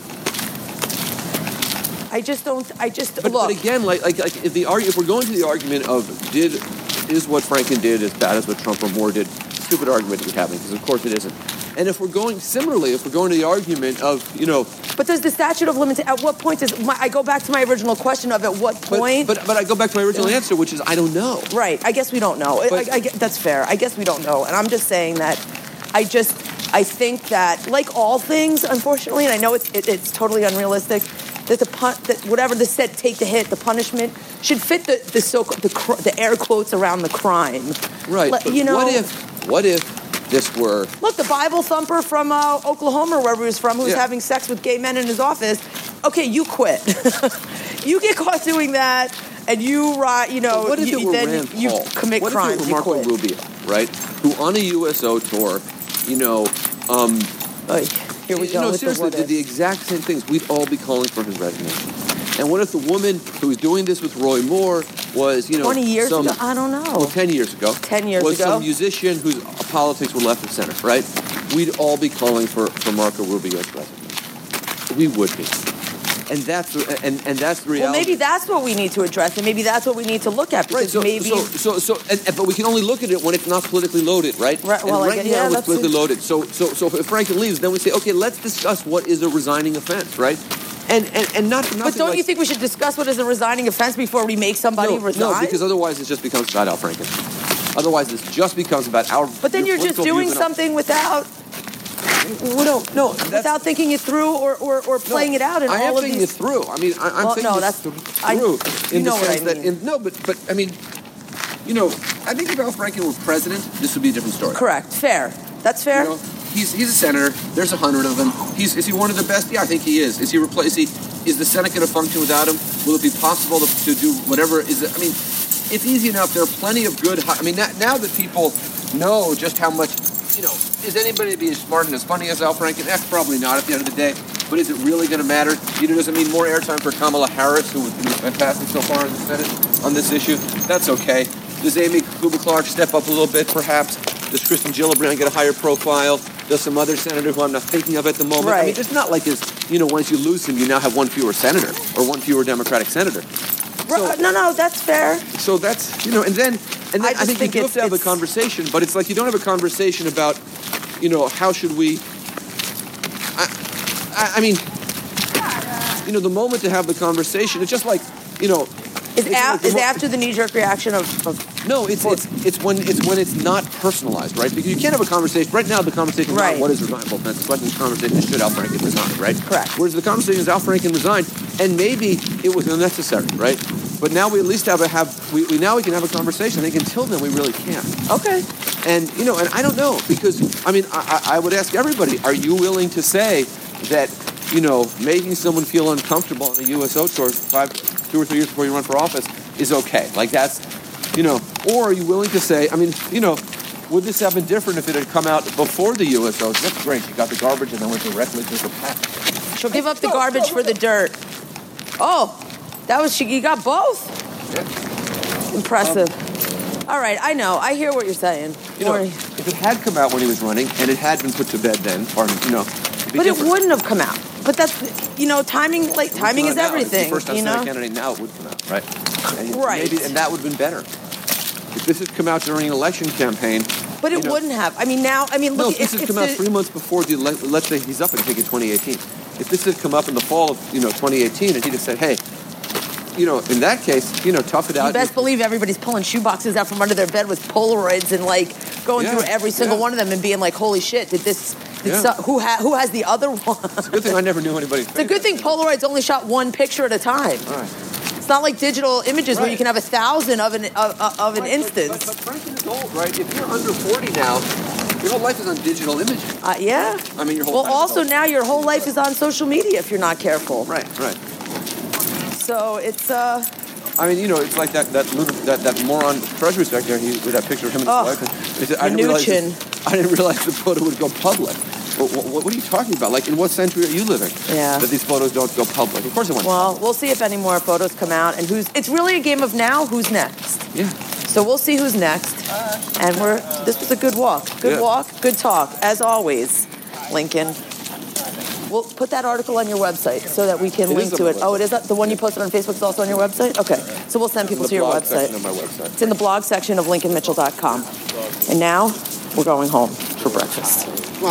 I just don't. I just but, look. but again, like, like, like if the argu- if we're going to the argument of did is what Franken did as bad as what Trump or Moore did, stupid argument to be having, because of course it isn't. And if we're going similarly, if we're going to the argument of, you know, But does the statute of limitations, at what point does, my, I go back to my original question of at what point? But, but but I go back to my original answer, which is I don't know. Right, I guess we don't know. But, I, I, that's fair. I guess we don't know. And I'm just saying that I just, I think that, like all things, unfortunately, and I know it's, it, it's totally unrealistic, that the pun, that whatever the said take the hit, the punishment, should fit the, the, so, the, cr- the air quotes around the crime. Right, Let, but you know, what if, what if this were... Look, the Bible thumper from uh, Oklahoma, or wherever he was from, who was Yeah. having sex with gay men in his office. Okay, you quit. You get caught doing that, and you, uh, you know, But what if you, it were then Rand you Paul? commit what crimes. What if it You were Marco quit. Rubio, right? Who on a U S O tour, you know... Um, Like, here we go. No, with seriously, the, did the exact same things. We'd all be calling for his resignation. And what if the woman who was doing this with Roy Moore was, you know... twenty years some, ago? I don't know. Well, ten years ago. ten years was ago. some musician whose politics were left of center, right? We'd all be calling for, for Marco Rubio's resignation. We would be. And that's the, and, and that's the reality. Well, maybe that's what we need to address, and maybe that's what we need to look at, because Right, so, maybe... so, so, so and, and- but we can only look at it when it's not politically loaded, right? Right, well, and I right get- now yeah, it's that's politically it. loaded. So, so, so if Franken leaves, then we say, okay, let's discuss what is a resigning offense, right? And and, and not for nothing. But don't like, you think we should discuss what is a resigning offense before we make somebody no, resign? No, because otherwise it just becomes about Al Franken. Otherwise, this just becomes about our. But then you're just political doing views and our- something without Well, no, no, that's, without thinking it through or, or, or playing no, it out in I all am of thinking these... it through. I mean, I, I'm Well, thinking no, it that's- through I- in you the know what sense I that mean. in, no, but but I mean, you know, I think if Al Franken were president, this would be a different story. Correct. Fair. That's fair. You know, he's he's a senator. There's a hundred of them. He's is he one of the best? Yeah, I think he is. Is he replace? Is he is the Senate going to function without him? Will it be possible to, to do whatever? Is it? I mean, it's easy enough. There are plenty of good. I mean, now, now that people know just how much you know, is anybody to be as smart and as funny as Al Franken? Eh, probably not at the end of the day. But is it really going to matter? You know, does it mean more airtime for Kamala Harris, who was fantastic so far in the Senate on this issue? That's okay. Does Amy Klobuchar step up a little bit, perhaps? Does Kristen Gillibrand get a higher profile? Does some other senator who I'm not thinking of at the moment? Right. I mean, it's not like it's, you know, once you lose him, you now have one fewer senator or one fewer Democratic senator. So, no, no, that's fair. So that's, you know, and then, and then I I, just think, think you do have it's- to have a it's- conversation, but it's like you don't have a conversation about, you know, how should we, I, I, I mean, you know, the moment to have the conversation, it's just like, you know, Is, it's a, like the is mo- after the knee-jerk reaction of, of No, it's it's it's when it's when it's not personalized, right? Because you can't have a conversation right now. The conversation is Right. not what is resignable offense. The question is conversation is should Al Franken resign, right? Correct. Whereas the conversation is Al Franken resigned, and maybe it was unnecessary, right? But now we at least have a have we, we now we can have a conversation. I think until then we really can't. okay. And you know, and I don't know because I mean I, I I would ask everybody: are you willing to say that you know making someone feel uncomfortable on a U S O tour five two or three years before you run for office is okay? Like that's. You know, or are you willing to say, I mean, you know, would this have been different if it had come out before the U S Os? That's great. You got the garbage and then went directly to the pack. She'll give up the garbage for the dirt. Oh, that was, she, you got both? Yeah. Impressive. All right, I know. I hear what you're saying. You know, Or- if it had come out when he was running and it had been put to bed then, or, you know, it'd be but it different. wouldn't have come out. But that's, you know, timing, like, It would timing come is out now. It's everything, the first time you know? Senate candidate now it would come out, right? And Right. Maybe, and that would have been better. If this had come out during an election campaign. But it you know, wouldn't have. I mean, now, I mean, No, look, if this it's, had it's come out the- three months before the ele- let's say he's up and take it twenty eighteen. If this had come up in the fall of you know twenty eighteen and he'd have said, hey, you know, in that case, you know, tough it out. You best believe everybody's pulling shoeboxes out from under their bed with Polaroids and like going Yeah, through every single yeah. one of them and being like, "Holy shit! Did this? Did Yeah. so, who ha- who has the other one?" It's a good thing I never knew anybody. It's a good thing Polaroids only shot one picture at a time. All right. It's not like digital images where you Right. can have a thousand of an of, of of an Right, instance. But, but, but Franken is old, right? If you're under forty now, your whole life is on digital imaging. Uh, yeah. I mean, your whole Well, time is also old. now your whole life is on social media if you're not careful. Right, right. So it's uh. I mean, you know, it's like that that lunar- that, that moron Treasury Secretary he, with that picture of him and Oh, his wife. He said, I didn't, realize Mnuchin. this, I didn't realize the photo would go public. What, what, what are you talking about? Like, in what century are you living? Yeah. That these photos don't go public. Of course it went Well, public. we'll see if any more photos come out and who's. It's really a game of now. Who's next? Yeah. So we'll see who's next. And we're. This was a good walk. Good Yeah. walk. Good talk. As always, Lincoln. We'll put that article on your website so that we can It link is on to my it. Oh, it is the one you posted on Facebook is also on your website? Okay. So we'll send people In to the your blog website. section of my website. It's in the blog section of lincoln mitchell dot com. And now we're going home for breakfast.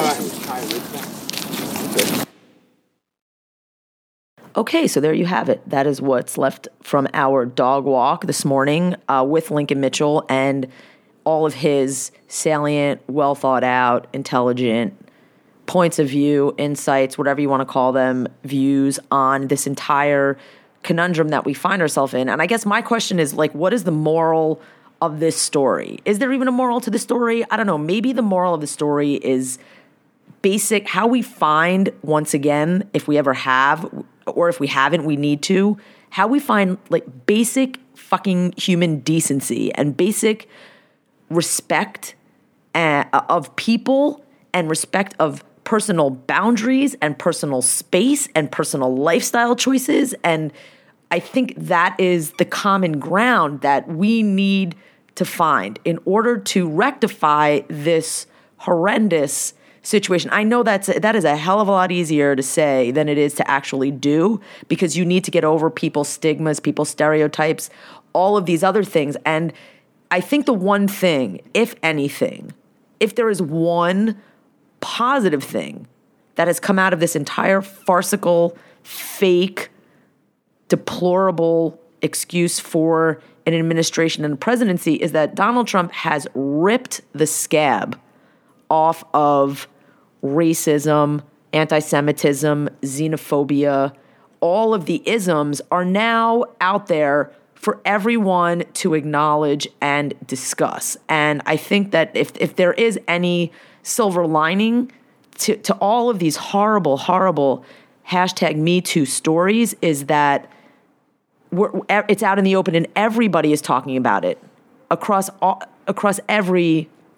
Okay, so there you have it. That is what's left from our dog walk this morning uh, with Lincoln Mitchell and all of his salient, well thought out, intelligent points of view, insights, whatever you want to call them, views on this entire conundrum that we find ourselves in. And I guess my question is, like, what is the moral of this story? Is there even a moral to the story? I don't know. Maybe the moral of the story is basic, how we find, once again, if we ever have, or if we haven't, we need to, how we find, like, basic fucking human decency and basic respect uh, of people and respect of personal boundaries and personal space and personal lifestyle choices. And I think that is the common ground that we need to find in order to rectify this horrendous situation. I know that's that is a hell of a lot easier to say than it is to actually do, because you need to get over people's stigmas, people's stereotypes, all of these other things. And I think the one thing, if anything, if there is one positive thing that has come out of this entire farcical, fake, deplorable excuse for an administration and a presidency, is that Donald Trump has ripped the scab off of racism, anti-Semitism, xenophobia. All of the isms are now out there for everyone to acknowledge and discuss. And I think that if if there is any silver lining to, to all of these horrible, horrible hashtag Me Too stories, is that we're, it's out in the open and everybody is talking about it across all, across every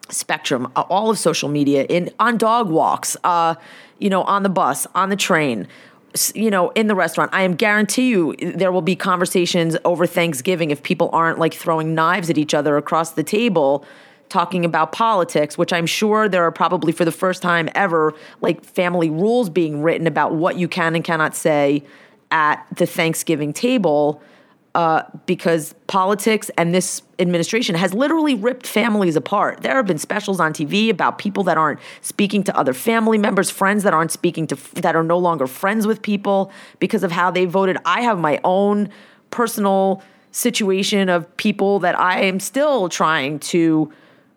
spectrum, uh, all of social media, in on dog walks, uh, you know, on the bus, on the train, you know, in the restaurant. I am guarantee you there will be conversations over Thanksgiving if people aren't like throwing knives at each other across the table talking about politics, which I'm sure there are probably for the first time ever like family rules being written about what you can and cannot say at the Thanksgiving table. Uh, because politics and this administration has literally ripped families apart. There have been specials on T V about people that aren't speaking to other family members, friends that aren't speaking to, that are no longer friends with people because of how they voted. I have my own personal situation of people that I am still trying to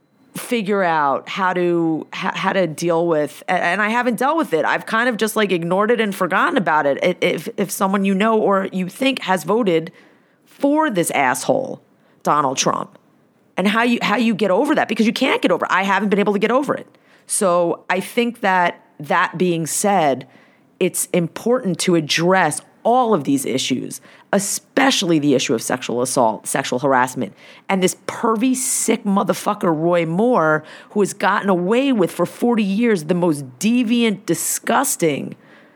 figure out how to how to deal with, and I haven't dealt with it. I've kind of just like ignored it and forgotten about it. If if someone you know or you think has voted for this asshole, Donald Trump, and how you how you get over that, because you can't get over it. I haven't been able to get over it. So I think that that being said, it's important to address all of these issues, especially the issue of sexual assault, sexual harassment, and this pervy, sick motherfucker, Roy Moore, who has gotten away with for forty years the most deviant, disgusting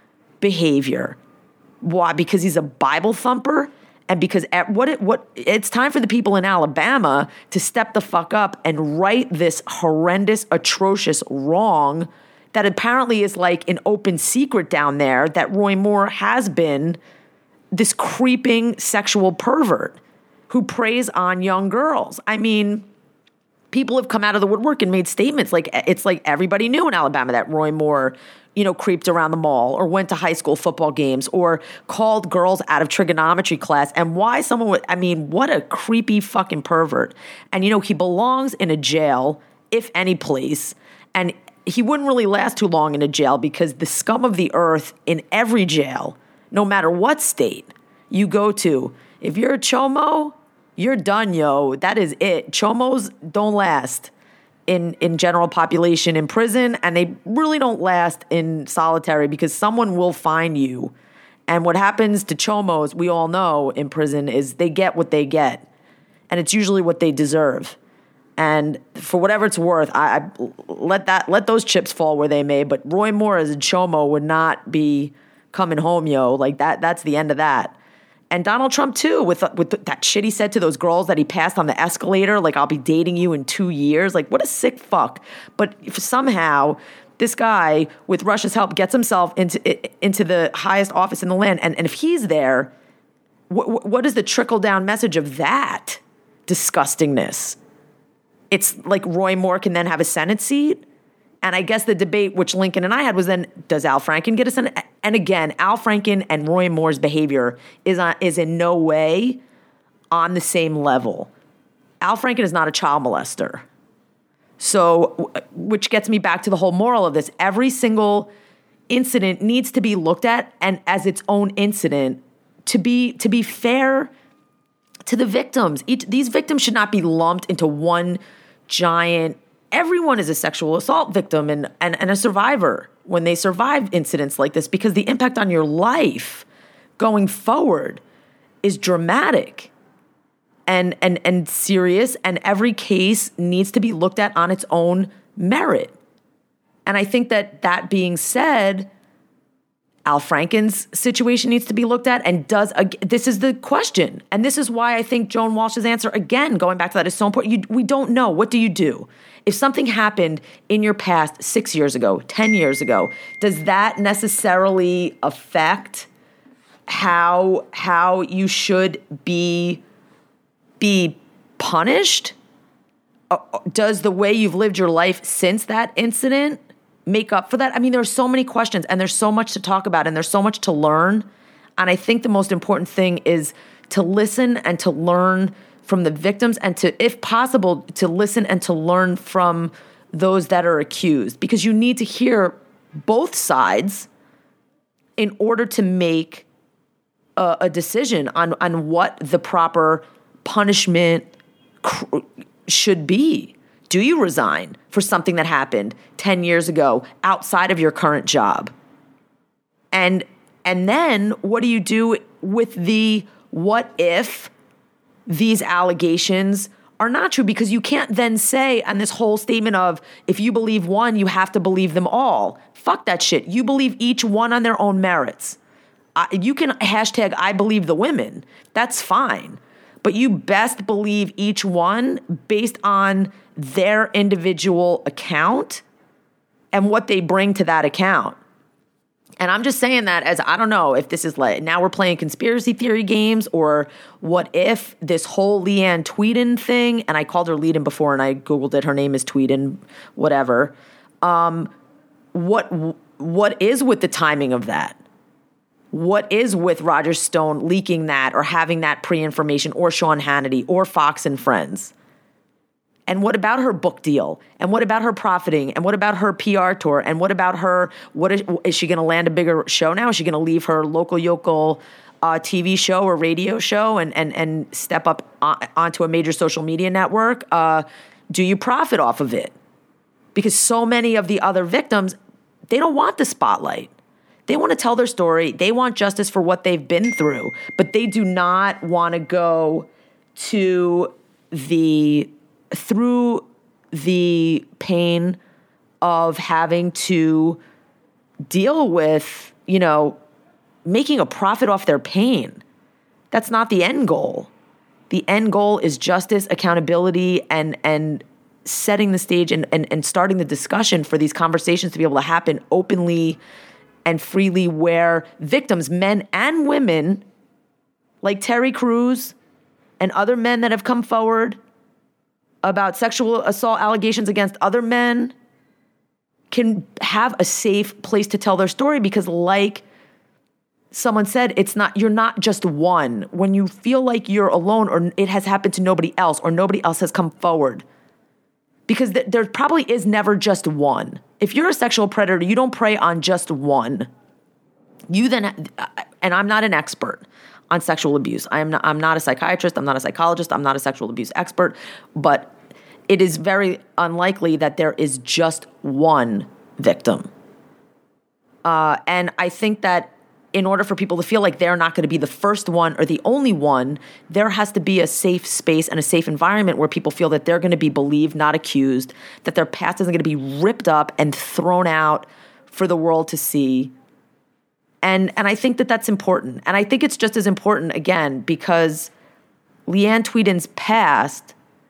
behavior. Why? Because he's a Bible thumper? And because at what it, what it's time for the people in Alabama to step the fuck up and right this horrendous, atrocious wrong that apparently is like an open secret down there, that Roy Moore has been this creeping sexual pervert who preys on young girls. I mean, people have come out of the woodwork and made statements like it's like everybody knew in Alabama that Roy Moore, you know, creeped around the mall or went to high school football games or called girls out of trigonometry class. And why someone would, I mean, what a creepy fucking pervert. And, you know, he belongs in a jail, if any place. And he wouldn't really last too long in a jail because the scum of the earth in every jail, no matter what state you go to, if you're a chomo, you're done, yo. That is it. Chomos don't last in, in general population in prison, and they really don't last in solitary because someone will find you. And what happens to chomos, we all know in prison, is they get what they get. And it's usually what they deserve. And for whatever it's worth, I, I let that let those chips fall where they may. But Roy Moore as a chomo would not be coming home, yo. Like that. That's the end of that. And Donald Trump too, with with that shit he said to those girls that he passed on the escalator, like I'll be dating you in two years. Like what a sick fuck. But if somehow this guy, with Russia's help, gets himself into into the highest office in the land, and, and if he's there, what, what is the trickle down message of that disgustingness? It's like Roy Moore can then have a Senate seat. And I guess the debate which Lincoln and I had was then, does Al Franken get a Senate? And again, Al Franken and Roy Moore's behavior is on, is in no way on the same level. Al Franken is not a child molester. So, which gets me back to the whole moral of this. Every single incident needs to be looked at and as its own incident to be to be fair to the victims. Each, these victims should not be lumped into one giant. Everyone is a sexual assault victim and, and, and a survivor when they survive incidents like this, because the impact on your life going forward is dramatic and, and, and serious, and every case needs to be looked at on its own merit. And I think that that being said, Al Franken's situation needs to be looked at, and does uh, this is the question. And this is why I think Joan Walsh's answer, again, going back to that, is so important. You, we don't know. What do you do? If something happened in your past six years ago, ten years ago, does that necessarily affect how how you should be be punished? Uh, does the way you've lived your life since that incident make up for that? I mean, there's so many questions, and there's so much to talk about, and there's so much to learn. And I think the most important thing is to listen and to learn from the victims, and to, if possible, to listen and to learn from those that are accused, because you need to hear both sides in order to make a, a decision on, on what the proper punishment cr- should be. Do you resign for something that happened ten years ago outside of your current job? And and then what do you do with the what if these allegations are not true, because you can't then say on this whole statement of if you believe one, you have to believe them all. Fuck that shit. You believe each one on their own merits. I, you can hashtag I believe the women. That's fine. But you best believe each one based on their individual account and what they bring to that account. And I'm just saying that as, I don't know if this is like, now we're playing conspiracy theory games, or what if this whole Leanne Tweeden thing, and I called her Leeden before and I Googled it, her name is Tweeden, whatever. Um, what what is with the timing of that? What is with Roger Stone leaking that or having that pre-information, or Sean Hannity or Fox and Friends? And what about her book deal? And what about her profiting? And what about her P R tour? And what about her, what is, is she going to land a bigger show now? Is she going to leave her local yokel uh, T V show or radio show and and and step up on, onto a major social media network? Uh, do you profit off of it? Because so many of the other victims, they don't want the spotlight. They want to tell their story. They want justice for what they've been through, but they do not want to go to the through the pain of having to deal with, you know, making a profit off their pain. That's not the end goal. The end goal is justice, accountability, and and setting the stage and, and, and starting the discussion for these conversations to be able to happen openly and freely, where victims, men and women, like Terry Crews and other men that have come forward about sexual assault allegations against other men, can have a safe place to tell their story. Because like someone said, it's not, you're not just one. When you feel like you're alone, or it has happened to nobody else, or nobody else has come forward, because th- there probably is never just one. If you're a sexual predator, you don't prey on just one. You then, and I'm not an expert on sexual abuse. I am not, I'm not a psychiatrist. I'm not a psychologist. I'm not a sexual abuse expert. But it is very unlikely that there is just one victim. Uh, and I think that in order for people to feel like they're not going to be the first one or the only one, there has to be a safe space and a safe environment where people feel that they're going to be believed, not accused, that their past isn't going to be ripped up and thrown out for the world to see. And and I think that that's important. And I think it's just as important, again, because Leanne Tweeden's past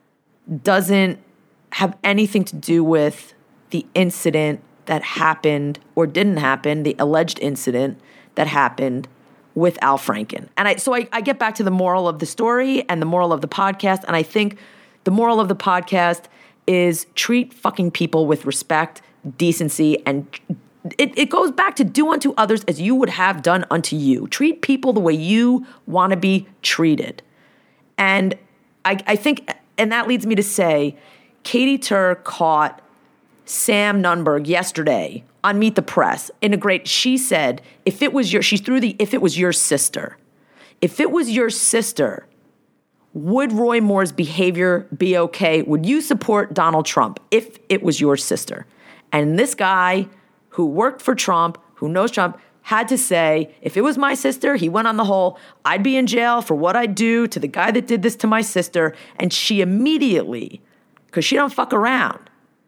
doesn't have anything to do with the incident that happened or didn't happen, the alleged incident that happened with Al Franken. And I so I, I get back to the moral of the story and the moral of the podcast. And I think the moral of the podcast is treat fucking people with respect, decency, and it, it goes back to do unto others as you would have done unto you. Treat people the way you want to be treated. And I, I think, and that leads me to say, Katie Tur caught Sam Nunberg yesterday on Meet the Press in a great, she said, if it was your, she threw the, if it was your sister, if it was your sister, would Roy Moore's behavior be okay? Would you support Donald Trump if it was your sister? And this guy who worked for Trump, who knows Trump, had to say, if it was my sister, he went on the whole, I'd be in jail for what I do to the guy that did this to my sister. And she immediately, because she don't fuck around,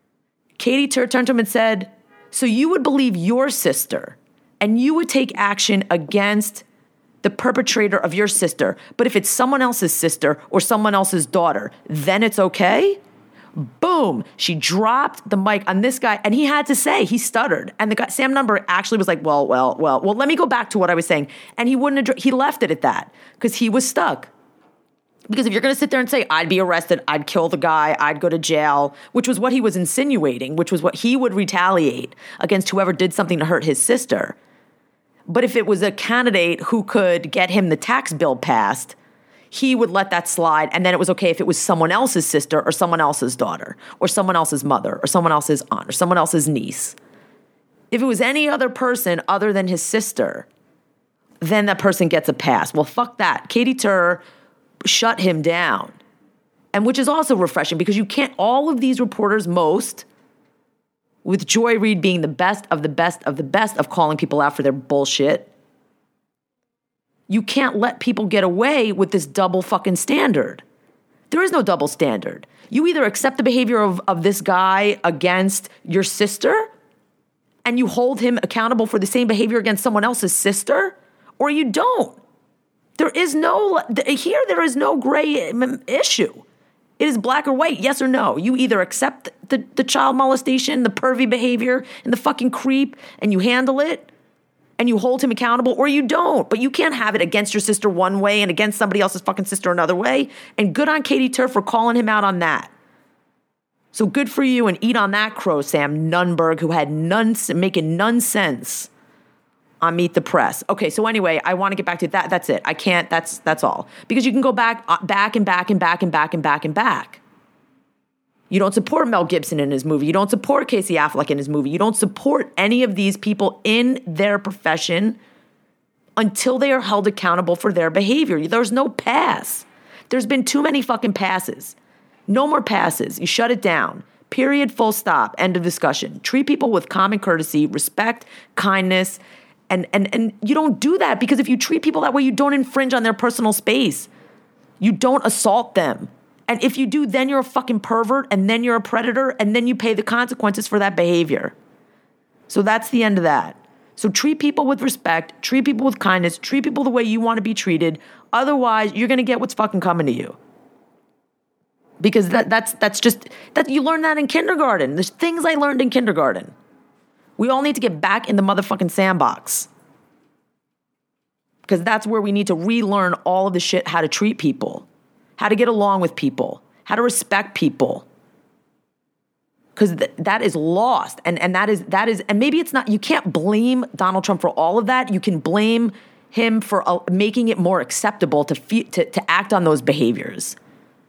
Katie Tur turned to him and said, so you would believe your sister and you would take action against the perpetrator of your sister, but if it's someone else's sister or someone else's daughter, then it's okay? Boom. She dropped the mic on this guy, and he had to say, he stuttered. And the guy, Sam Nunberg, actually was like, well, well, well, well, let me go back to what I was saying. And he wouldn't, address, he left it at that because he was stuck. Because if you're going to sit there and say, I'd be arrested, I'd kill the guy, I'd go to jail, which was what he was insinuating, which was what he would retaliate against whoever did something to hurt his sister. But if it was a candidate who could get him the tax bill passed, he would let that slide. And then it was okay if it was someone else's sister or someone else's daughter or someone else's mother or someone else's aunt or someone else's niece. If it was any other person other than his sister, then that person gets a pass. Well, fuck that. Katie Tur shut him down. And which is also refreshing because you can't, all of these reporters, most, with Joy Reid being the best of the best of the best of calling people out for their bullshit, you can't let people get away with this double fucking standard. There is no double standard. You either accept the behavior of, of this guy against your sister and you hold him accountable for the same behavior against someone else's sister, or you don't. There is no, here there is no gray issue. It is black or white, yes or no. You either accept the, the child molestation, the pervy behavior, and the fucking creep, and you handle it, and you hold him accountable, or you don't. But you can't have it against your sister one way and against somebody else's fucking sister another way. And good on Katie Turf for calling him out on that. So good for you, and eat on that crow, Sam Nunberg, who had none, making none sense on Meet the Press. Okay, so anyway, I want to get back to that. That's it. I can't, that's that's all. Because you can go back, uh, back and back and back and back and back and back. You don't support Mel Gibson in his movie. You don't support Casey Affleck in his movie. You don't support any of these people in their profession until they are held accountable for their behavior. There's no pass. There's been too many fucking passes. No more passes. You shut it down. Period, full stop, end of discussion. Treat people with common courtesy, respect, kindness, and, and, and you don't do that because if you treat people that way, you don't infringe on their personal space. You don't assault them. And if you do, then you're a fucking pervert, and then you're a predator, and then you pay the consequences for that behavior. So that's the end of that. So treat people with respect, treat people with kindness, treat people the way you want to be treated. Otherwise, you're going to get what's fucking coming to you. Because that that's that's just, that you learn that in kindergarten. There's things I learned in kindergarten. We all need to get back in the motherfucking sandbox. Because that's where we need to relearn all of the shit, how to treat people, how to get along with people, how to respect people. Because th- that is lost. And, and that is, that is, and maybe it's not, you can't blame Donald Trump for all of that. You can blame him for uh, making it more acceptable to, fe- to to act on those behaviors.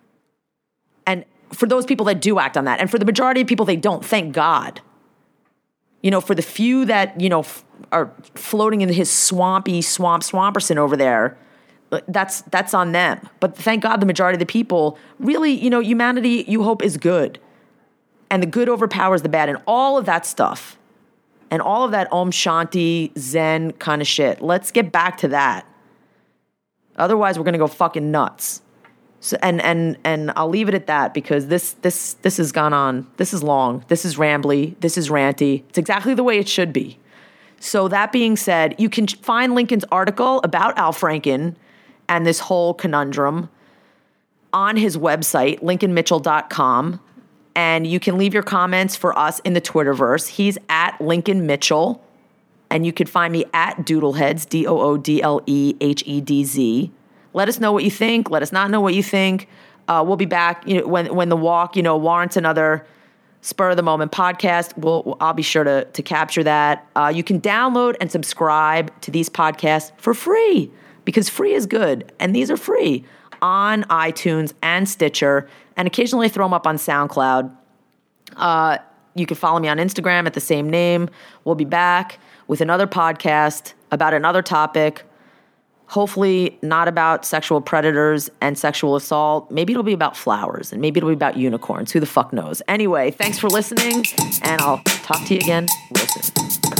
And for those people that do act on that, and for the majority of people, they don't, thank God. You know, for the few that, you know, f- are floating in his swampy swamp swamperson over there, that's that's on them. But thank God the majority of the people, really, you know, humanity, you hope, is good. And the good overpowers the bad and all of that stuff. And all of that Om Shanti, Zen kind of shit. Let's get back to that. Otherwise, we're going to go fucking nuts. So, and and and I'll leave it at that because this this this has gone on. This is long. This is rambly. This is ranty. It's exactly the way it should be. So that being said, you can find Lincoln's article about Al Franken and this whole conundrum on his website, lincoln mitchell dot com. And you can leave your comments for us in the Twitterverse. He's at Lincoln Mitchell. And you could find me at Doodleheads, D O O D L E H E D Z. Let us know what you think. Let us not know what you think. Uh, we'll be back you know, when when the walk, you know, warrants another spur of the moment podcast. We'll I'll be sure to to capture that. Uh, you can download and subscribe to these podcasts for free because free is good, and these are free on iTunes and Stitcher, and occasionally I throw them up on SoundCloud. Uh, you can follow me on Instagram at the same name. We'll be back with another podcast about another topic. Hopefully not about sexual predators and sexual assault. Maybe it'll be about flowers, and maybe it'll be about unicorns. Who the fuck knows? Anyway, thanks for listening, and I'll talk to you again real soon.